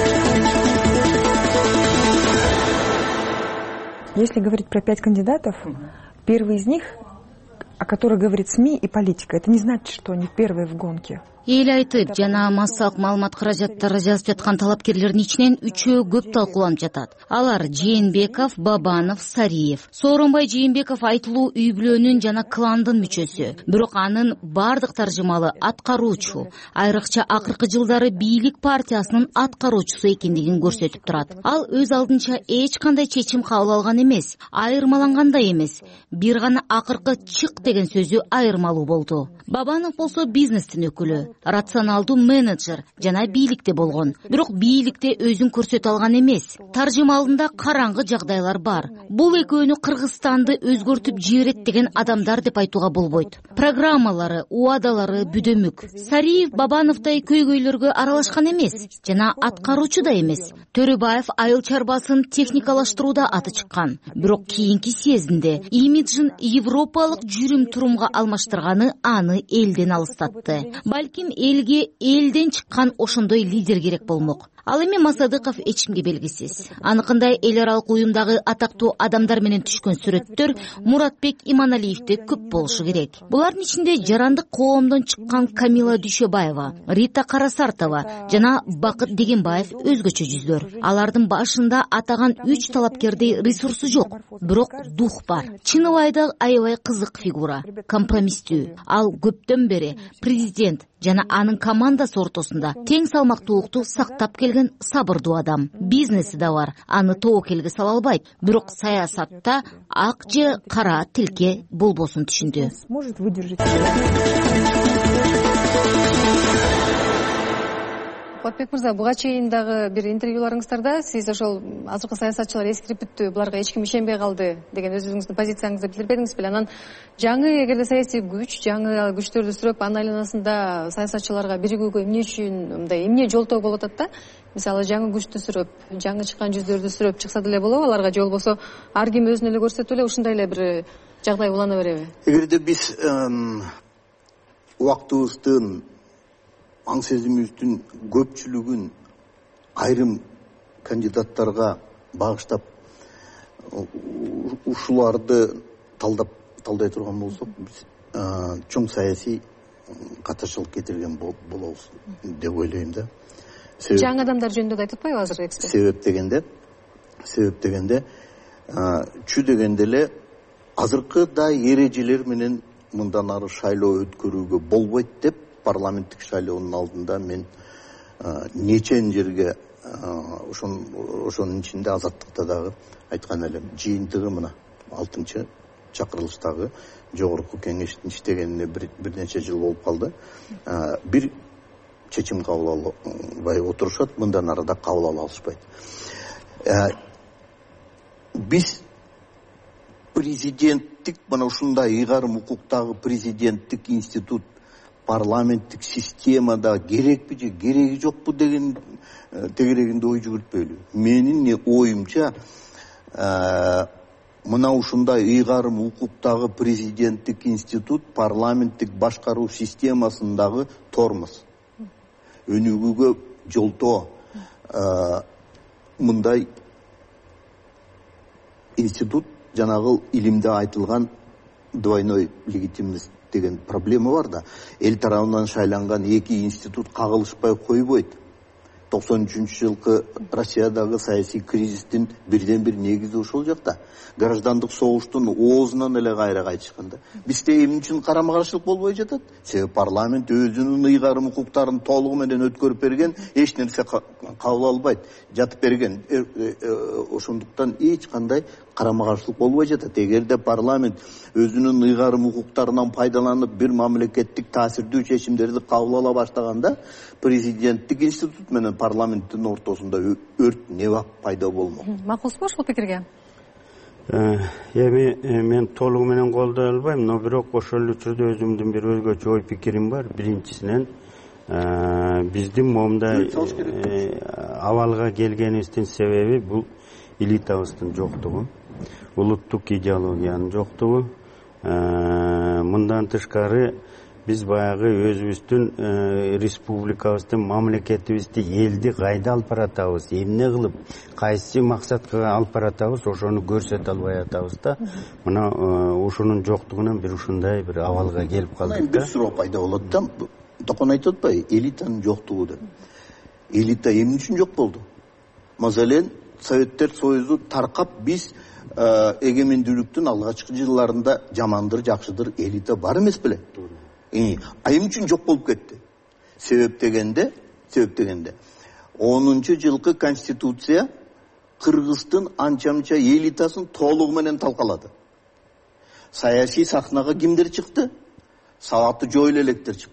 Если говорить про 5 кандидатов, первый из них, о которых говорит СМИ и политика, это не значит, что они первые в гонке. Эл айтып, жана массалык маалымат каражаттары жазып жаткан талапкерлердин ичинен 3-өө көп талкууланып жатат. Алар Жээнбеков, Бабанов, Сариев. Сооронбай Жээнбеков айтылуу үй бүлөнүн жана кландын мүчөсү. Бирок анын бардык таржымалы аткаруучу, айрыкча акыркы жылдары бийлик партиясынын аткаруучусу экендигин көрсөтүп турат. Ал өз алдынча эч кандай чечим кабыл алган эмес, айырмаланган да эмес. Бир гана акыркы чык деген сөзү айырмалуу болду. Бабанов болсо бизнестин өкүлү. рационалдуу менеджер жана бийликте болгон. Бирок бийликте өзүн көрсөтө алган эмес. Таржымалында караңгы жагдайлар бар. Бул экөөнү Кыргызстанды өзгөртүп жиберет деген адамдар деп айтууга болбойт. Программалары, убадалары бүдөмүк. Сариев Бабановдай көйгөйлөргө аралашкан эмес жана аткаруучу да эмес. Төрөбаев айыл чарбасын техникалаштырууда аты чыккан. Бирок кийинки съездинде имиджин европалык жүрүм-турумга алмаштырганы аны элден алыстатты. Балким элге элден чыккан ошондой лидер керек болмок. Ал эми Масадыков эч кимге белгисиз. Аныкындай эл аралык уюмдагы атактуу адамдар менен түшкөн сүрөттөр Муратбек Иманалиевде көп болушу керек. Булардын ичинде жарандык коомдон чыккан Камила Дүйшөбаева, Рита Карасартова жана Бакыт Дегенбаев өзгөчө жүздөр. Алардын башында атаган 3 талапкердей ресурсу жок, бирок дух бар. Чыныбай да аябай кызык фигура, компромисстүү. Ал көптөн бери президент жана анын командасы ортосунда тең салмактуулукту сактап келген сабырдуу адам. Бизнеси да бар, аны тобокелге сала албайт, бирок саясатта ак же кара тилке болбосун түшүндү. Батбек мырза, буга чейин дагы бир интервьюларыңыздарда сиз ошол азыркы саясатчылар эскирип бүттү, буларга эч ким ишенбей калды деген өзүңүздүн позицияңызды билдирбедиңиз беле? Анан жаңы эгерде саясий күч, жаңы күчтөрдү сүрөп, анын айланасында саясатчыларга биригүүгө эмне үчүн мындай эмне жолтоо болуп атат да? Мисалы жаңы күчтү сүрөп, жаңы чыккан жүздөрдү сүрөп чыкса деле болобу аларга, же болбосо ар ким өзүн эле көрсөтүп эле ушундай эле бир жагдай улана береби? Эгерде биз убактыбыздын аң сезимибиздин көпчүлүгүн айрым кандидаттарга багыштап ушуларды талдай турган болсок, биз чоң саясий катарчылык кетирген болобуз деп ойлойм да. Жаңы адамдар жөнүндө да айтып атпайбы азыр эксперт? Себеп дегенде чү дегенде эле азыркыдай эрежелер менен мындан ары шайлоо өткөрүүгө болбойт деп парламенттик шайлоонун алдында мен нечен жерге ошонун ичинде Азаттыкта дагы айткан элем. Жыйынтыгы мына 6-чы чакырылыштагы жогорку кеңештин иштегенине бир нече жыл болуп калды. Бир чечим кабыл албай отурушат, мындан ары да кабыл ала алышпайт. Биз президенттик мына ушундай ыйгарым укуктагы президенттик институт парламенттик системада керекпи же кереги жокпу деген тегерегинде ой жүгүртпөйлү. Менин оюмча мына ушундай ыйгарым укуктагы президенттик институт парламенттик башкаруу системасындагы тормоз. Өнүгүүгө жолтоо мындай институт жанагы илимде айтылган двойной легитимность деген проблема бар да. Эл тарабынан шайланган эки институт кагылышпай койбойт. 93-жылкы Россиядагы саясий кризистин бирден бир негизи ошол жакта. Граждандык согуштун оозунан эле кайра кайтышканда. Бизде эмне үчүн карама каршылык болбой жатат? Себеби парламент өзүнүн ыйгарым укуктарын толугу менен өткөрүп берген, эч нерсе кабыл албайт, жатып берген. Ошондуктан эч кандай карама каршылык болбой жатат. Эгерде парламент өзүнүн ыйгарым укуктарынан пайдаланып бир мамлекеттик таасирдүү чечимдерди кабыл ала баштаганда, президенттик институт менен парламенттин ортосунда өрт небак пайда болмок. Макулсузбу ушул пикирге? Эми мен толугу менен колдой албайм, но бирок ошол учурда өзүмдүн бир өзгөчө ой пикирим бар. Биринчисинен биздин момундай абалга келгенибиздин себеби бул элитабыздын жоктугу, улуттук идеологиянын жоктугу. Мындан тышкары биз баягы өзүбүздүн республикабыздын, мамлекетибизди, элди кайда алып баратабыз, эмне кылып, кайсы максатка алып баратабыз, ошону көрсөтө албай атабыз да. Мына ушунун жоктугунан бир ушундай бир абалга келип калдык да. Бир суроо пайда болот да. Токон айтып атпайбы, элитанын жоктугу деп. Элита эмне үчүн жок болду? Маселен, Советтер Союзу таркап, биз эгемендүүлүктүн алгачкы жылдарында жамандыр, жакшыдыр элита бар эмес беле? Айым үчүн жок болуп кетти. Себеп дегенде 10-жылкы конституция Кыргыздын анча-мынча элитасын толугу менен талкалады. Саясий сахнага кимдер чыкты? Сабаты жол электер чыкты.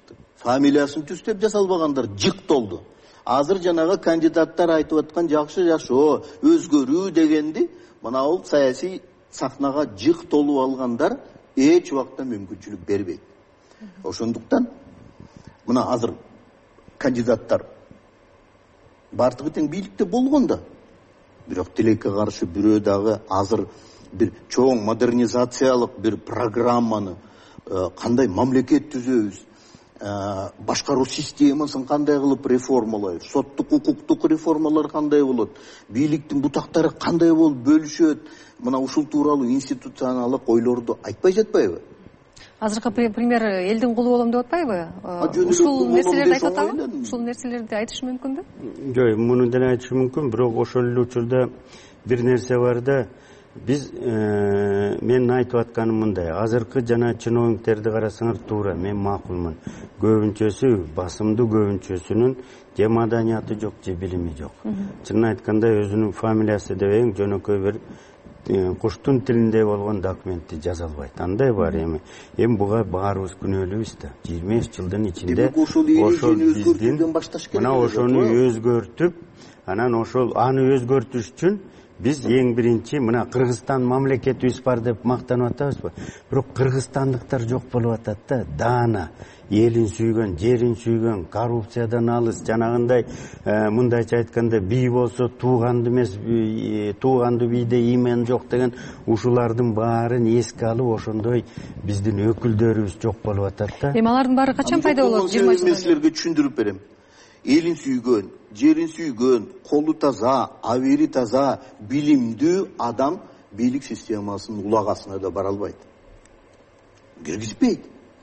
фамилиясын түстеп жасалбагандар жык толду. Азыр жанагы кандидаттар айтып аткан жакшы жашоо, өзгөрүү дегенди мына бул саясий сахнага жык толуп алгандар эч убакта мүмкүнчүлүк бербейт. Ошондуктан мына азыр кандидаттар бардыгы тең бийликте болгон да, бирок тилекке каршы бирөө дагы азыр бир чоң модернизациялык бир программаны кандай мамлекет түзөбүз, башкаруу системасын кандай кылып реформалайбыз, соттук укуктук реформалар кандай болот, бийликтин бутактары кандай болуп бөлүшөт, мына ушул тууралуу институционалдык ойлорду айтпай жатпайбы? Азыркы премьер элдин кулу болом деп атпайбы? Ушул нерселерди айтып атабы? Ушул нерселерди айтышы мүмкүнбү? Жок, муну деле айтышы мүмкүн, бирок ошол эле учурда бир нерсе бар да, биз мен айтып атканым мындай, азыркы жана чиновниктерди карасаңар туура, мен макулмун. Көбүнчөсү, басымдуу көбүнчөсүнүн же маданияты жок, же билими жок. Чынын айтканда өзүнүн фамилиясы деп эң жөнөкөй бир куштун тилинде болгон документти жаза албайт. Андай бар эми. Буга баарыбыз күнөөлүүбүз да. 25 жылдын ичинде ошол биздин мына ошону өзгөртүп, анан ошол аны өзгөртүш үчүн биз эң биринчи мына Кыргызстан мамлекетибиз бар деп мактанып атабызбы? Бирок кыргызстандыктар жок болуп атат да. Даана, элин сүйгөн, жерин сүйгөн, коррупциядан алыс, жанагындай мындайча айтканда бий болсо тууганды эмес, тууганды бийде имен жок деген ушулардын баарын эске алып, ошондой биздин өкүлдөрүбүз жок болуп атат да. Эми алардын баары качан пайда болот? 20 жылдан? Мен силерге түшүндүрүп берем. Элин сүйгөн, жерин сүйгөн, колу таза, абийри таза, билимдүү адам бийлик системасынын улагасына да бара албайт. Киргизбейт.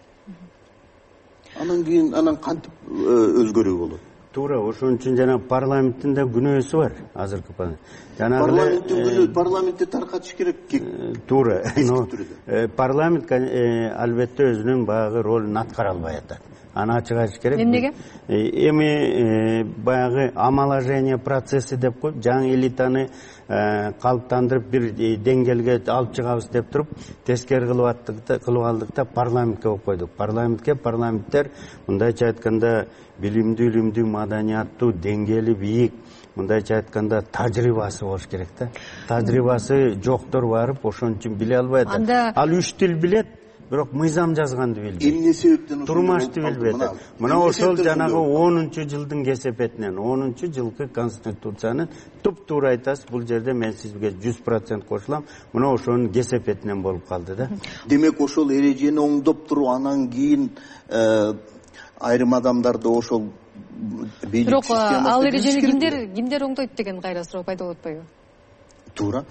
Анан кийин анан кантип өзгөрүү болот? Туура, ошон үчүн жана парламенттин да күнөөсү бар азыркы парламентти таркатыш керек. Туура. Парламент албетте өзүнүн баягы ролун аткара албай атат. Аны ачык айтыш керек. Эмнеге? Эми баягы омоложение процесси деп коюп, жаңы элитаны калыптандырып бир деңгээлге алып чыгабыз деп туруп, тескери кылып алдык да парламентке коюп койдук. Парламенттер мындайча айтканда билимдүү, маданияттуу, деңгээли бийик, мындайча айтканда тажрыйбасы болуш керек да. Тажрыйбасы жоктор барып ошон үчүн биле албайт. Ал 3 тил билет, бирок мыйзам жазганды билбейт. Эмне себептен турмашты билбейт. Мына ошол жанагы 10-жылдын кесепетинен, 10-жылкы конституциянын туп-туура айтасыз, бул жерде мен сизге 100% кошулам. Мына ошонун кесепетинен болуп калды да. Демек ошол эрежени оңдоп туруп, анан кийин айрым адамдарды ошол бирок ал эрежени кимдер оңдойт деген кайра суроо пайда болуп атпайбы? Туура.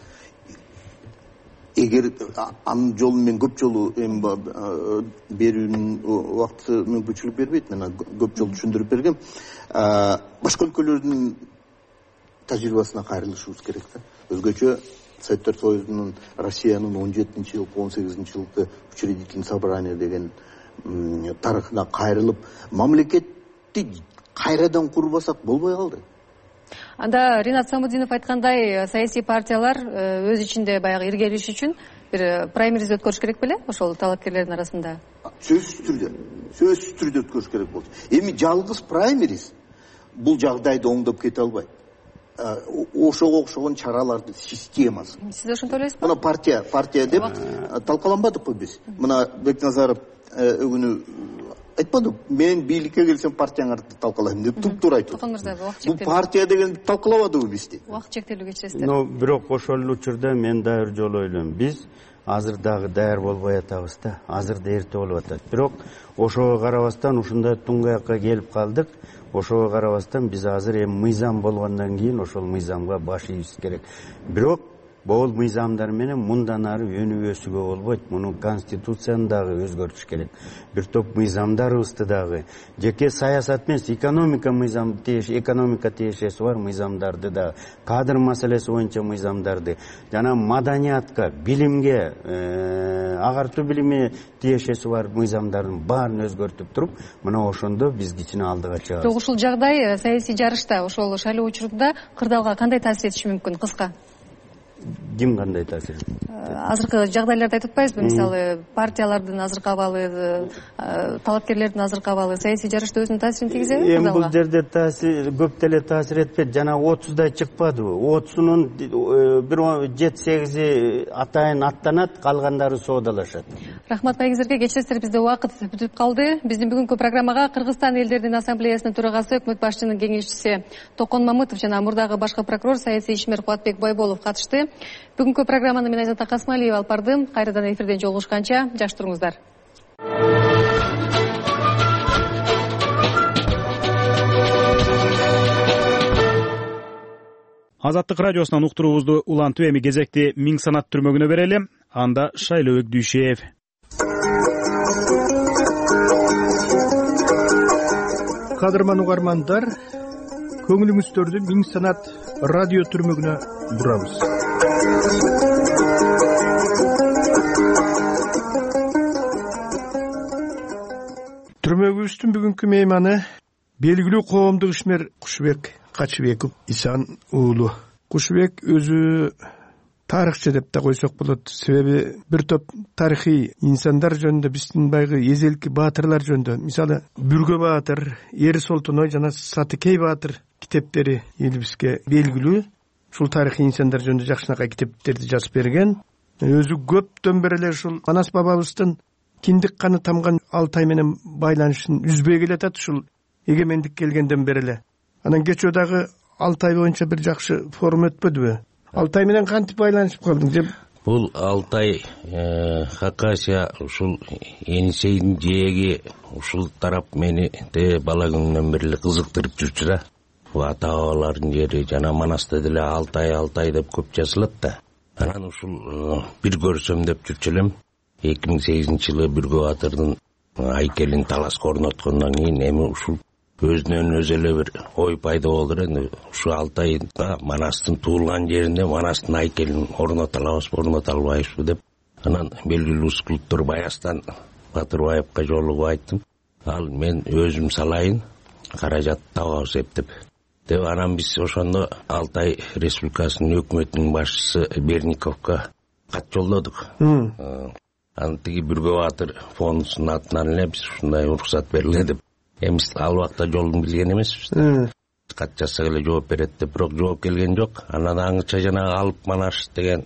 Эгер анын жолун мен көп жолу берүүнүн убакыты мүмкүнчүлүк бербейт, мен көп жолу түшүндүрүп бергем. Башка өлкөлөрдүн тажрыйбасына кайрылышыбыз керек да. Өзгөчө Советтер Союзунун, Россиянын 17-жылкы, 18-жылкы учредительный собрание деген тарыхына кайрылып, мамлекетти кайрадан курбасак болбой калды. Анда Ринат Самудинов айткандай, саясий партиялар өз ичинде баягы иргелиш үчүн бир праймериз өткөрүш керек беле, ошол талапкерлердин арасында? Сөзсүз түрдө өткөрүш керек болду. Эми жалгыз праймериз бул жагдайды оңдоп кете албайт. Ошого окшогон чараларды системасы. Сиз ошентип ойлойсузбу? Мына партия деп талкаланбадыкпы биз. Мына Бекназаров өгүнү айтпады, мен бийликке келсем партияңарды талкалайм деп туп-туура айтты. Бул партия деген талкалабадыбы бизди? Убакыт чектелүү кечиресиздер. Но бирок ошол учурда мен дагы бир жолу ойлойм. Биз азыр дагы даяр болбой атабыз да. Азыр да эрте болуп атат. Бирок ошого карабастан ушундай туңгаякка келип калдык. Ошого карабастан биз азыр эми мыйзам болгондон кийин ошол мыйзамга баш ийишибиз керек. Бирок бул мыйзамдар менен мындан ары өнүп өсүүгө болбойт. Муну конституцияны дагы өзгөртүш керек. Бир топ мыйзамдарыбызды дагы жеке саясат эмес, экономика тиешеси бар мыйзамдарды да, кадр маселеси боюнча мыйзамдарды, жана маданиятка, билимге, агартуу билими тиешеси бар мыйзамдардын баарын өзгөртүп туруп, мына ошондо биз кичине алдыга чыгабыз. Бирок ушул жагдай саясий жарышта, ошол шайлоо учурунда кырдаалга кандай таасир этиши мүмкүн, кыска? ким кандай таасир азыркы жагдайларды айтып атпайбызбы, мисалы партиялардын азыркы абалы, талапкерлердин азыркы абалы саясий жарышта өзүнүн таасирин тийгизеби? Эми бул жерде таасир көп деле таасир этпейт. Жана 30дай чыкпадыбы? 30-нун бир 7-8 атайын аттанат, калгандары соодалашат. Рахмат маегиңиздерге. Кечиресиздер, бизде убакыт бүтүп калды. Биздин бүгүнкү программага Кыргызстан элдердин ассамблеясынын төрагасы, өкмөт башчынын кеңешчиси Токон Мамытов жана мурдагы башкы прокурор, саясий ишмер Кубатбек Байболов катышты. Бүгүнкү программаны мен Айзат Акасмалиева алып бардым. Кайрадан эфирден жолугушканча жакшы туруңуздар. Азаттык радиосунан уктуруубузду улантып эми кезекти Миң санат түрмөгүнө берели. Анда Шайлообек Дүйшеев. Кадырман угармандар, көңүлүңүздөрдү Миң санат радио түрмөгүнө бурабыз. Түрмөгүбүздүн бүгүнкү мейманы белгилүү коомдук ишмер Кушубек Качыбеков Исан уулу. Кушубек өзү тарыхчы деп да койсок болот. Себеби бир топ тарыхый инсандар жөнүндө, биздин байгы эзелки баатырлар жөнүндө, мисалы Бүргө баатыр, Эр Солтоной жана Сатыкей баатыр китептери элибизге белгилүү. Ушул тарыхый инсандар жөнүндө жакшынакай китептерди жазып берген. Өзү көптөн бери эле ушул Манас бабабыздын киндик каны тамган Алтай менен байланышын үзбөй келатат, ушул эгемендик келгенден бери эле. Анан кечөө дагы Алтай боюнча бир жакшы форум өтпөдүбү? Алтай менен кантип байланышып калдың? Бул Алтай, Хакасия, ушул Енисейдин жээги, ушул тарап мени бала күнүнөн бери эле кызыктырып жүрчү да. Бул ата бабалардын жери, жана Манаста деле Алтай деп көп жазылат да. Анан ушул бир көрсөм деп жүрчү элем. 2008-жылы Бүргө баатырдын айкелин таласка орноткондон кийин эми ушул өзүнөн өзү эле бир ой пайда болду. Энди ушу Алтайда Манастын туулган жеринде Манастын айкелин орното албайбызбы деп, анан белгилүү скульптор Баястан Батырбаевка жолугуп айттым. Ал мен өзүм салайын, каражат табабыз деп. Анан биз ошондо Алтай Республикасынын өкмөтүнүн башчысы Берниковго кат жолдодук. Анан тиги Бүргө баатыр фондунун атынан эле биз ушундай уруксат бериле деп. Эми ал убакта жолун билген эмеспиз. Кат жазсак эле жооп берет деп, бирок жооп келген жок. Анан аңча жанагы Алып Манас деген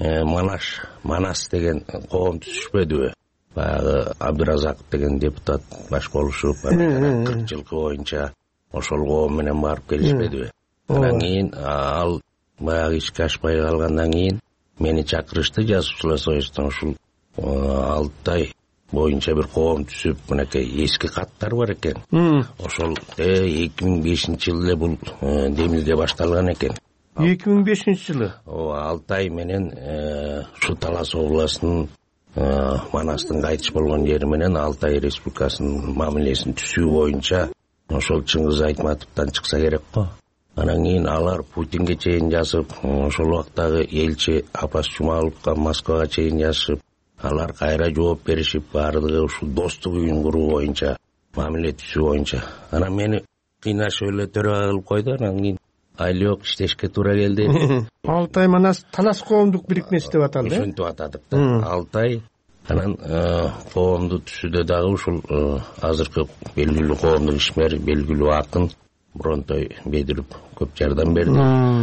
Манас деген коом түзүшпөдүбү? Баягы Абдыразаков деген депутат баш болушуп, 40 жылкы боюнча ошол коом менен барып келишпедиби? Анан кийин ал баягы ишке ашпай калгандан кийин мени чакырышты жазуучулар союзунан. Ушул Алтай боюнча бир коом түзүп, мынакей эски каттар бар экен. Ошол 2005-жылы эле бул демилге башталган экен. 2005-жылы? Алтай менен ушу Талас областынын Манастын кайтыш болгон жери менен Алтай Республикасынын мамилесин түзүү боюнча ошол Чыңгыз Айтматовдон чыкса керек го. Анан кийин алар Путинге чейин жазып, ошол убактагы элчи Апас Жумаловго Москвага чейин жазышып, алар кайра жооп беришип, баардыгы ушул достук үйүн куруу боюнча, мамиле түзүү боюнча. Анан мени кыйнашып эле төрага кылып койду. Анан кийин айлык иштешке туура келди. Алтай Манас Талас коомдук бирикмеси деп аталды. Ошентип атадык да. Алтай. Анан коомду түзүүдө дагы ушул азыркы белгилүү коомдук ишмер, белгилүү акын Бронтой Бедиров көп жардам берди.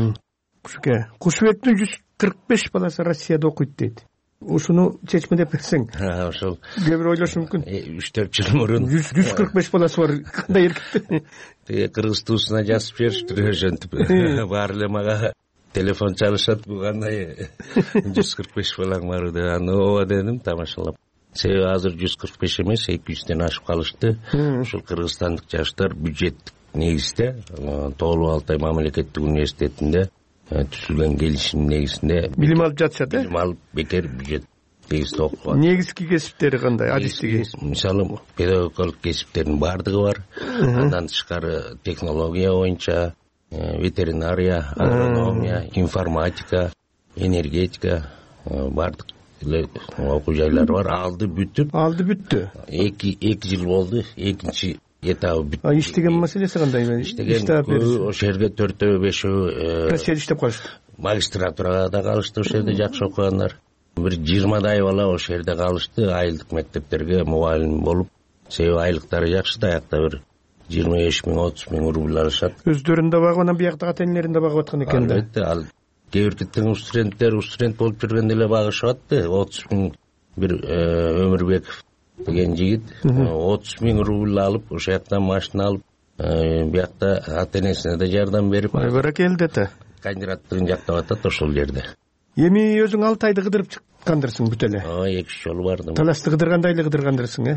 Кушубектин 145 баласы Россияда окуйт дейт. Ушуну чечме деп берсең. Ошол. Кээ бир ойлошу мүмкүн. 3-4 жыл мурун 145 баласы бар. Кандай эркек? Кыргыз туусуна жазып бериштир, ошентип. Баары эле мага телефон чалышат, бул кандай 145 балаң бар деп. Ооба дедим, тамашалап. Себеби азыр 145 эмес, 200ден ашып калышты. Ушул кыргызстандык жаштар бюджеттик негизде Тоолуу Алтай мамлекеттик университетинде түзүлгөн келишим негизинде билим алып жатышат, билим алып бекер бюджет негизде окуп атат. Негизги кесиптери кандай? Адистиги? Мисалы, педагогикалык кесиптердин баардыгы бар. Андан тышкары технология боюнча, ветеринария, агрономия, информатика, энергетика, баардык эле окуу жайлары бар. Алды бүттү. 2 жыл болду. Экинчи этабы бүттү. Иштеген маселеси кандай? Иштеген ошол жерге 4-5 Россияда иштеп калышты. магистратурага да калышты, ошол жерде жакшы окугандар. Бир 20дай бала ошол жерде калышты, айылдык мектептерге мугалим болуп. Себеби айлыктары жакшы да, аякта бир 25 миң, 30 миң рубль алышат. Өздөрүн да багып, анан биякта ата-энелерин да багып аткан экен да. Албетте, ал кээ бир студент болуп жүргөндө эле багышып атты. 30 миң бир Өмүрбеков деген жигит 30 миң рубль алып, ошол жактан машина алып, биякта ата-энесине да жардам берип, баракелде да. Кандидаттыгын жактап атат ошол жерде. Эми өзүң 6 айды кыдырып чыккандырсың бүт эле. 2 жолу бардым. Талашты кыдыргандай эле кыдыргандырсың,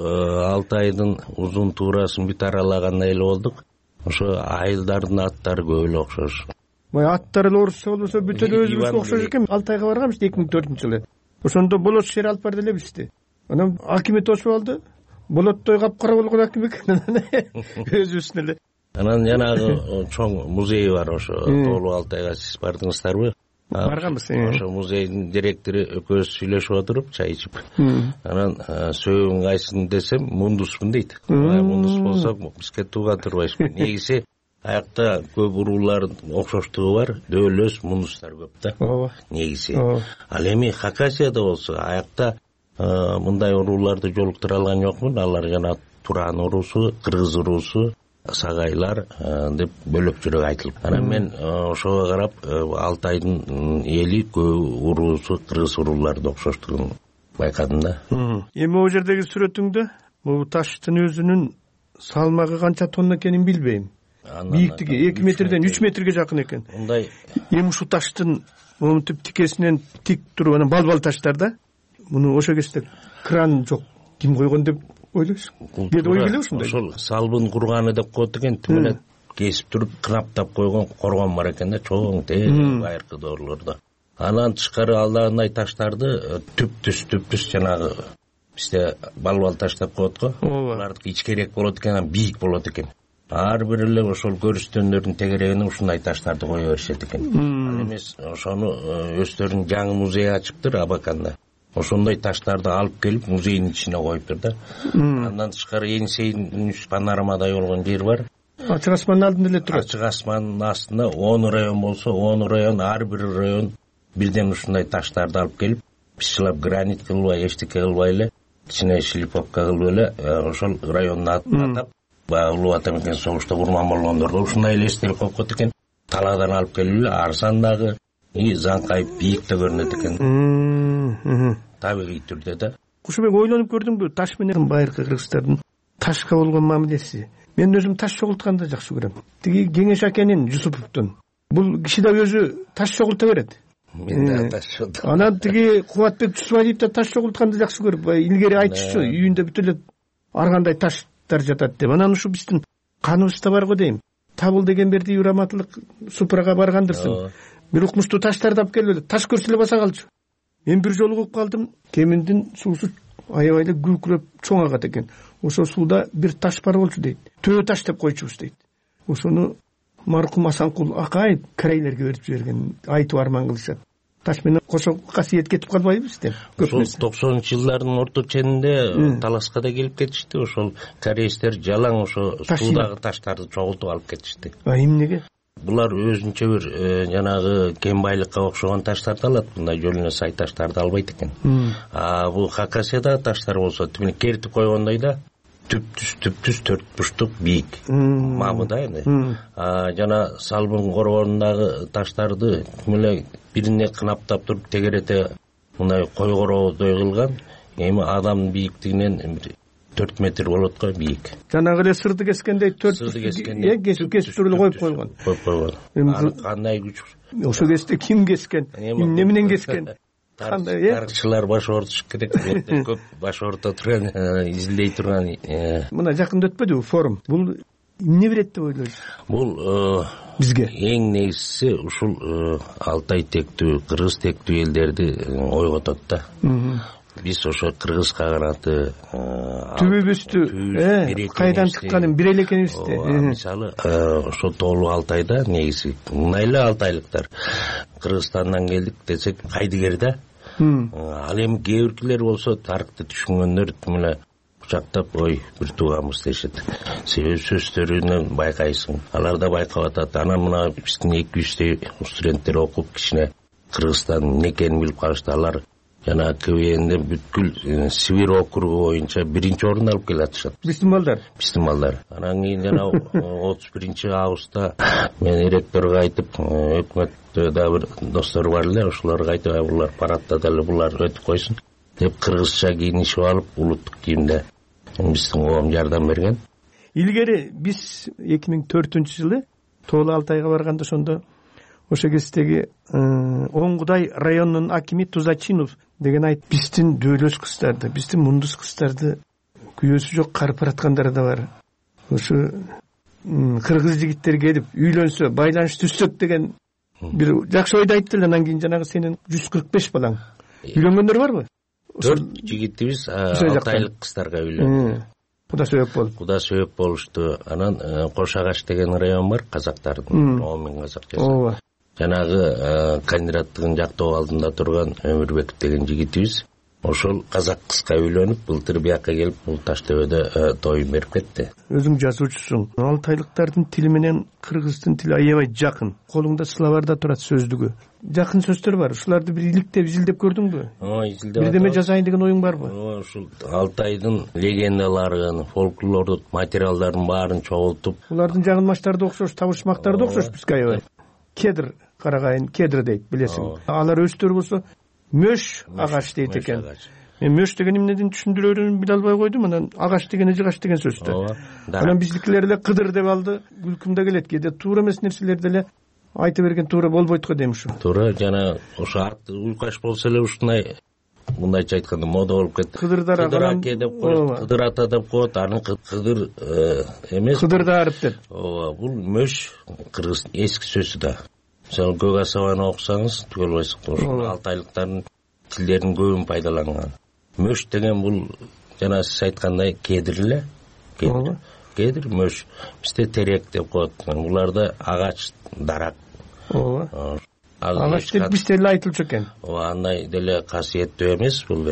6 айдын узун туурасын бүт аралагандай эле болдук. Ошо айылдардын аттары көп эле окшош. Аттары эле орусча болбосо бүт эле өзүбүзгө окшош экен. 6 айга барганбыз 2004-жылы. Ошондо болот шер алып барды эле бизди. Анан акимет өчүп алды. Болоттой капкара болгон аким экен. Өзүбүздүн эле. Анан жанагы чоң музей бар ошо Тоолуу Алтайга сиз бардыңыздарбы? Барганбыз. Ошо музейдин директору экөөбүз сүйлөшүп отуруп, чай ичип. Анан сөөгүң кайсың десем, мундуспун дейт. Мундус болсо бизге тууган турбайсызбы. Негизи аякта көп уруулардын окшоштугу бар, дөөлөс мундустар көп да. Ооба. Негизи. Ал эми Хакасияда болсо аякта мындай урууларды жолуктура алган жокмун. Алар жана Туран уруусу, Кыргыз уруусу, Сагайлар деп бөлөк жүрөк айтылып. Анан мен ошого карап Алтайдын эли көп уруусу Кыргыз урууларды окшоштугун байкадым да. Эми ол жердеги сүрөтүңдө бул таштын өзүнүн салмагы канча тонна экенин билбейм. Бийиктиги 2 метрден 3 метрге жакын экен. Мындай эми ушул таштын момунтип тикесинен тик туруп анан балбал таштар да. Муну ошо кезде кран жок. Ким койгон деп ойлойсуң? Кээ ой келеби ушундай? Ошол салбын курганы деп коет экен. Тимеле кесип туруп кынаптап койгон коргон бар экен да, чоң байыркы доорлордо. Анан тышкары алдагындай таштарды түп-түз жанагы бизде балбал таш деп коет го. Булардыкы ичкерээк болот экен, бийик болот экен. Ар бир эле ошол көрүстөндөрдүн тегерегине ушундай таштарды кое беришет экен. Ал эмес ошону өздөрүнүн жаңы музей ачыптыр Абаканда. Ошондой таштарды алып келип музейдин ичине коюптур да. Андан тышкары Енисейдин панорамадай болгон жер бар. Ачык асмандын алдында эле турат. Ачык асмандын астында 10 район болсо, 10 район, ар бир район бирден ушундай таштарды алып келип, бишилап гранит кылбай, эчтеке кылбай эле, ичине шлифовка кылып эле, ошол райондун атын атап, баягы Улуу Ата Мекен согушта курман болгондорго ушундай эле эстелик коюп койт экен. Талаадан алып келип эле арзан дагы, заңкайып бийик да көрүнөт экен. Табигый түрдө да. Кушубек, ойлонуп көрдүңбү таш менен байыркы кыргыздардын ташка болгон мамилеси? Мен өзүм таш чогултканды жакшы көрөм. Тиги Кеңеш акенин Жусуповдун. Бул киши да өзү таш чогулта берет. Мен да таш чогултам. Анан тиги Кубатбек Жусупалиев да таш чогултканды жакшы көрүп, илгери айтышчу, үйүндө бүт эле ар кандай таштар жатат деп. Анан ушу биздин каныбызда бар го дейм. Табыл деген берди Юраматлык Супрага баргандырсың. Бир укмуштуу таштарды алып келип эле таш көрсө эле баса калчу. Мен бир жолу угуп калдым, Кеминдин суусу аябай эле күлкүрөп чоң агат экен. Ошол сууда бир таш бар болчу дейт. Төө таш деп койчубуз дейт. Ошону маркум Асанкул акай кырейлерге берип жиберген, айтып арман кылышат. Таш менен кошо касиет кетип калбайбы бизде? Ошол 90-жылдардын орто ченинде таласка да келип кетишти. Ошол корейстер жалаң ошо суудагы таштарды чогултуп алып кетишти. Эмнеге? Булар өзүнчө бир жанагы кен байлыкка окшогон таштарды алат, мындай жолуна сай таштарды албайт экен. Бул Хакасиядагы таштар болсо тимин кертип койгондой да, түп-түз төрт бурчтук бийик мамы да эми. Жана салбын коргорундагы таштарды тимиле бирине кынаптап туруп тегерете мындай койгороодой кылган. Эми адамдын бийиктигинен 4 метр болот го бийик. Жанагы эле сырды кескендей 4 кесип туруп коюп койгон. Кандай күч? Ошо кезде ким кескен? Эмне менен кескен? Тарыхчылар баш ортуш керек. Көп баш орто турган, изилдей турган. Мына жакында өтпөдүбү форум? Бул эмне берет деп ойлойсуз? Бул бизге эң негизгиси ушул Алтай тектүү, Кыргыз тектүү элдерди ойготот да. Биз ошо Кыргызга караты түбүбүздү кайдан чыкканын бир эле экенибизди. Мисалы ошо Тоолуу Алтайда негизи мындай эле алтайлыктар Кыргызстандан келдик десек кайдыгер да. Ал эми кээ биркилер болсо тарыхты түшүнгөндөр тимеле кучактап ой бир тууганбыз дешет. Себеби сөздөрүнөн байкайсың. Алар да байкап атат. Анан мына биздин 200 студенттер окуп кичине Кыргызстан эмне экенин билип калышты. Алар жана КВНде бүткүл Сибирь округу боюнча 1-орун алып келатышат. Биздин балдар. Анан кийин жана 31-августта мен ректорго айтып, өкмөттө да бир достор бар эле, ошолорго айтып, булар парадда деле булар өтүп койсун деп кыргызча кийинишип алып, улуттук кийимде биздин коом жардам берген. Илгери биз 2004-жылы Тоолу Алтайга барганда ошондо ошо кездеги Оңгудай районунун акими Тузачинов деген айтып, биздин дөөлөс кыздарды, биздин мундус кыздарды күйөөсү жок карып бараткандары да бар. Ошо кыргыз жигиттер келип үйлөнсө, байланыш түзсөк деген бир жакшы ойду айтты эле. Анан кийин жанагы сенин 145 балаң үйлөнгөндөр барбы? 4 жигитибиз алтайлык кыздарга үйлөнгөн. Куда себеп болушту. Анан Кош Агач деген район бар, казактардын, 10 миң казак жашайт. Жанагы кандидаттыгын жактоо алдында турган Өмүрбек деген жигитибиз ошол казак кызга үйлөнүп, былтыр бияка келип, бул Таштөбөдө тоюн берип кетти. Өзүң жазуучусуң. Алтайлыктардын тили менен кыргыздын тили аябай жакын. Колуңда словарда турат сөздүгү. Жакын сөздөр бар. Ушуларды бир иликтеп, изилдеп көрдүңбү? Изилдеп. Бирдеме жазайын деген оюң барбы? Ушул Алтайдын легендаларын, фольклордук материалдарын баарын чогултуп. Булардын жагылмаштары да окшош, табышмактары да окшош бизге аябай. Кедр карагайын, кедр дейт, билесиң. Алар өздөрү болсо мөш агач дейт экен. Мен мөш деген эмнеден түшүндүрөрүн биле албай койдум. Анан агач деген жыгач деген сөз да. Анан биздикилер эле кыдыр деп алды. Күлкүмдө келет. Кээде туура эмес нерселерди эле айта берген туура болбойт го дейм ушу. Туура, жана ошо арты уйкаш болсо эле ушундай мындайча айтканда мода болуп кетти. Кыдырдар аке деп коет, кыдыр ата деп коет, аны кыдыр эмес. Кыдырдарып деп. Ооба, бул мөш кыргыз эски сөзү да. Мисалы Көк Асабаны окусаңыз түгөл болсоңуз, ошол алтайлыктардын тилдеринин көбүн пайдаланган. Мөш деген бул жана сиз айткандай кедир эле. Кедир, мөш. Бизде терек деп коет. Буларда агач, дарак. Ооба. Агач деп бизде эле айтылчу экен. Ооба, андай деле касиеттүү эмес бул.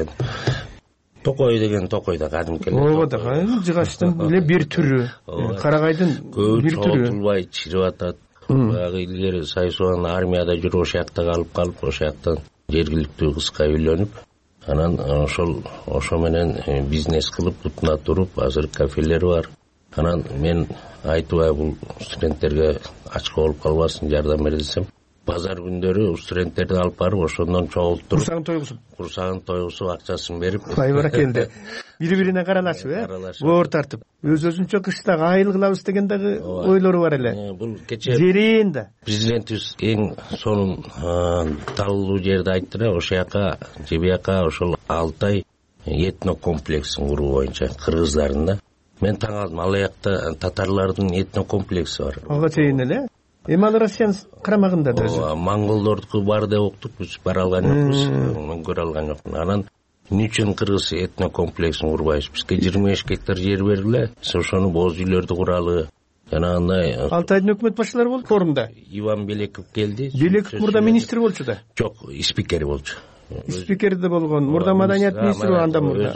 Токой деген токойда кадимки эле. Ооба да, жыгачтын эле бир түрү. Карагайдын бир түрү. Чогултулбай чирип атат. Багы илгери Сайсуан армияда жүрүп, ошол жакта калып, ошол жактан жергиликтүү кызга үйлөнүп, анан ошо менен бизнес кылып, бутуна туруп, азыр кафелери бар. Анан мен айтыбай бул студенттерге ачка болуп калбасын, жардам бер десем, базар күндөрү студенттерди алып барып, ошондон чогултуруп, курсагын тойгусуп, акчасын берип, бай баракелде бири-бирине каралашып, боор тартып, өз-өзүнчө кыштагы айыл кылабыз деген дагы ойлору бар эле. Бул кече жерин да президентибиз эң сонун талуу жерди айтты да, ошол жака же бияка ошол Алтай этно комплексин куруу боюнча кыргыздардын да. Мен таң алдым, ал жакта татарлардын этно комплекси бар. Ага чейин эле. Эми ал Россиянын карамагында да өзү. Монголдордуку бар деп уктук, биз бара алган жокпуз, мен көрө алган жокмун. Анан эмне үчүн кыргыз этно комплексин курбайбыз? Бизге 25 гектар жер бериле, биз ошону боз үйлөрдү куралы. Жанагындай Алтайдын өкмөт башчылары болду форумда. Иван Белеков келди. Белеков мурда министр болчу да. Жок, спикер болчу. Спикерде болгон. Мурда маданият министри анда мурда.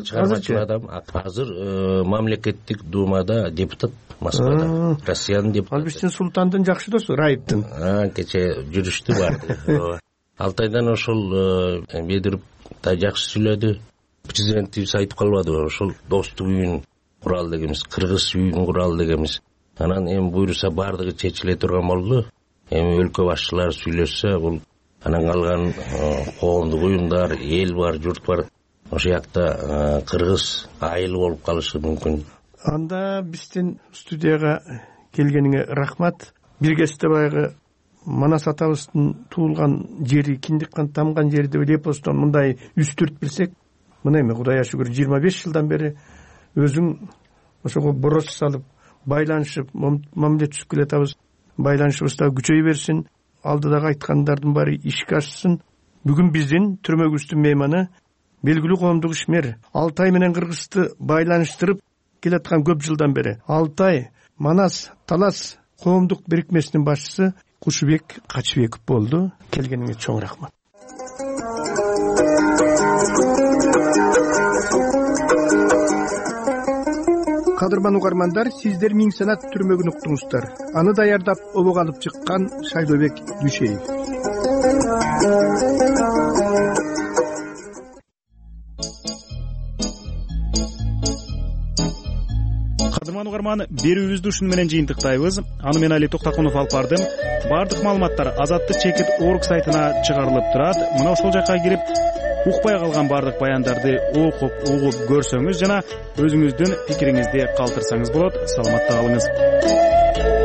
Азыр мамлекеттик думада депутат Москвада. Россиянын депутаты. Ал биздин Султандын жакшы досу, Раиптин. Кече жүрүштү барды. Алтайдан ошол Бедирип да жакшы сүйлөдү. Президентибиз айтып калбадыбы, ошол достук үйүн куралы дегенбиз, кыргыз үйүн куралы дегенбиз. Анан эми буйруса бардыгы чечиле турган болду. Эми өлкө башчылары сүйлөшсө, бул анан калган коомдук уюмдар, эл бар, журт бар. Ошол жакта кыргыз айыл болуп калышы мүмкүн. Анда биздин студияга келгениңе рахмат. Бир кезде баягы Манас атабыздын туулган жери, Киндиккан тамган жери деп эпостон мындай үстүрт билсек, мына эми Кудайга шүгүр 25 жылдан бери өзүң ошого бороч салып, байланышып, мамиле түзүп келатабыз. Байланышыбыз да күчөй берсин. Алдыдагы айткандардын баары ишке ашсын. Бүгүн биздин түрмөгүбүздүн мейманы белгилүү коомдук ишмер, Алтай менен Кыргызды байланыштырып келаткан көп жылдан бери Алтай, Манас, Талас коомдук бирикмесинин башчысы Кушубек Качыбеков болду. Келгениңе чоң рахмат. кадырман угармандар, сиздер Миң санат түрмөгүн уктуңуздар. Аны даярдап обого алып чыккан Шайлообек Дүйшеев. Кадырман угарман, берүүбүздү ушуну менен жыйынтыктайбыз. Аны мен Али Токтакунов алып бардым. Бардык маалыматтар Азаттык чекит орг сайтына чыгарылып турат. Мына ошол жакка кирип, укпай калган бардык баяндарды окуп, угуп көрсөңүз жана өзүңүздүн пикириңизди калтырсаңыз болот. Саламатта калыңыз.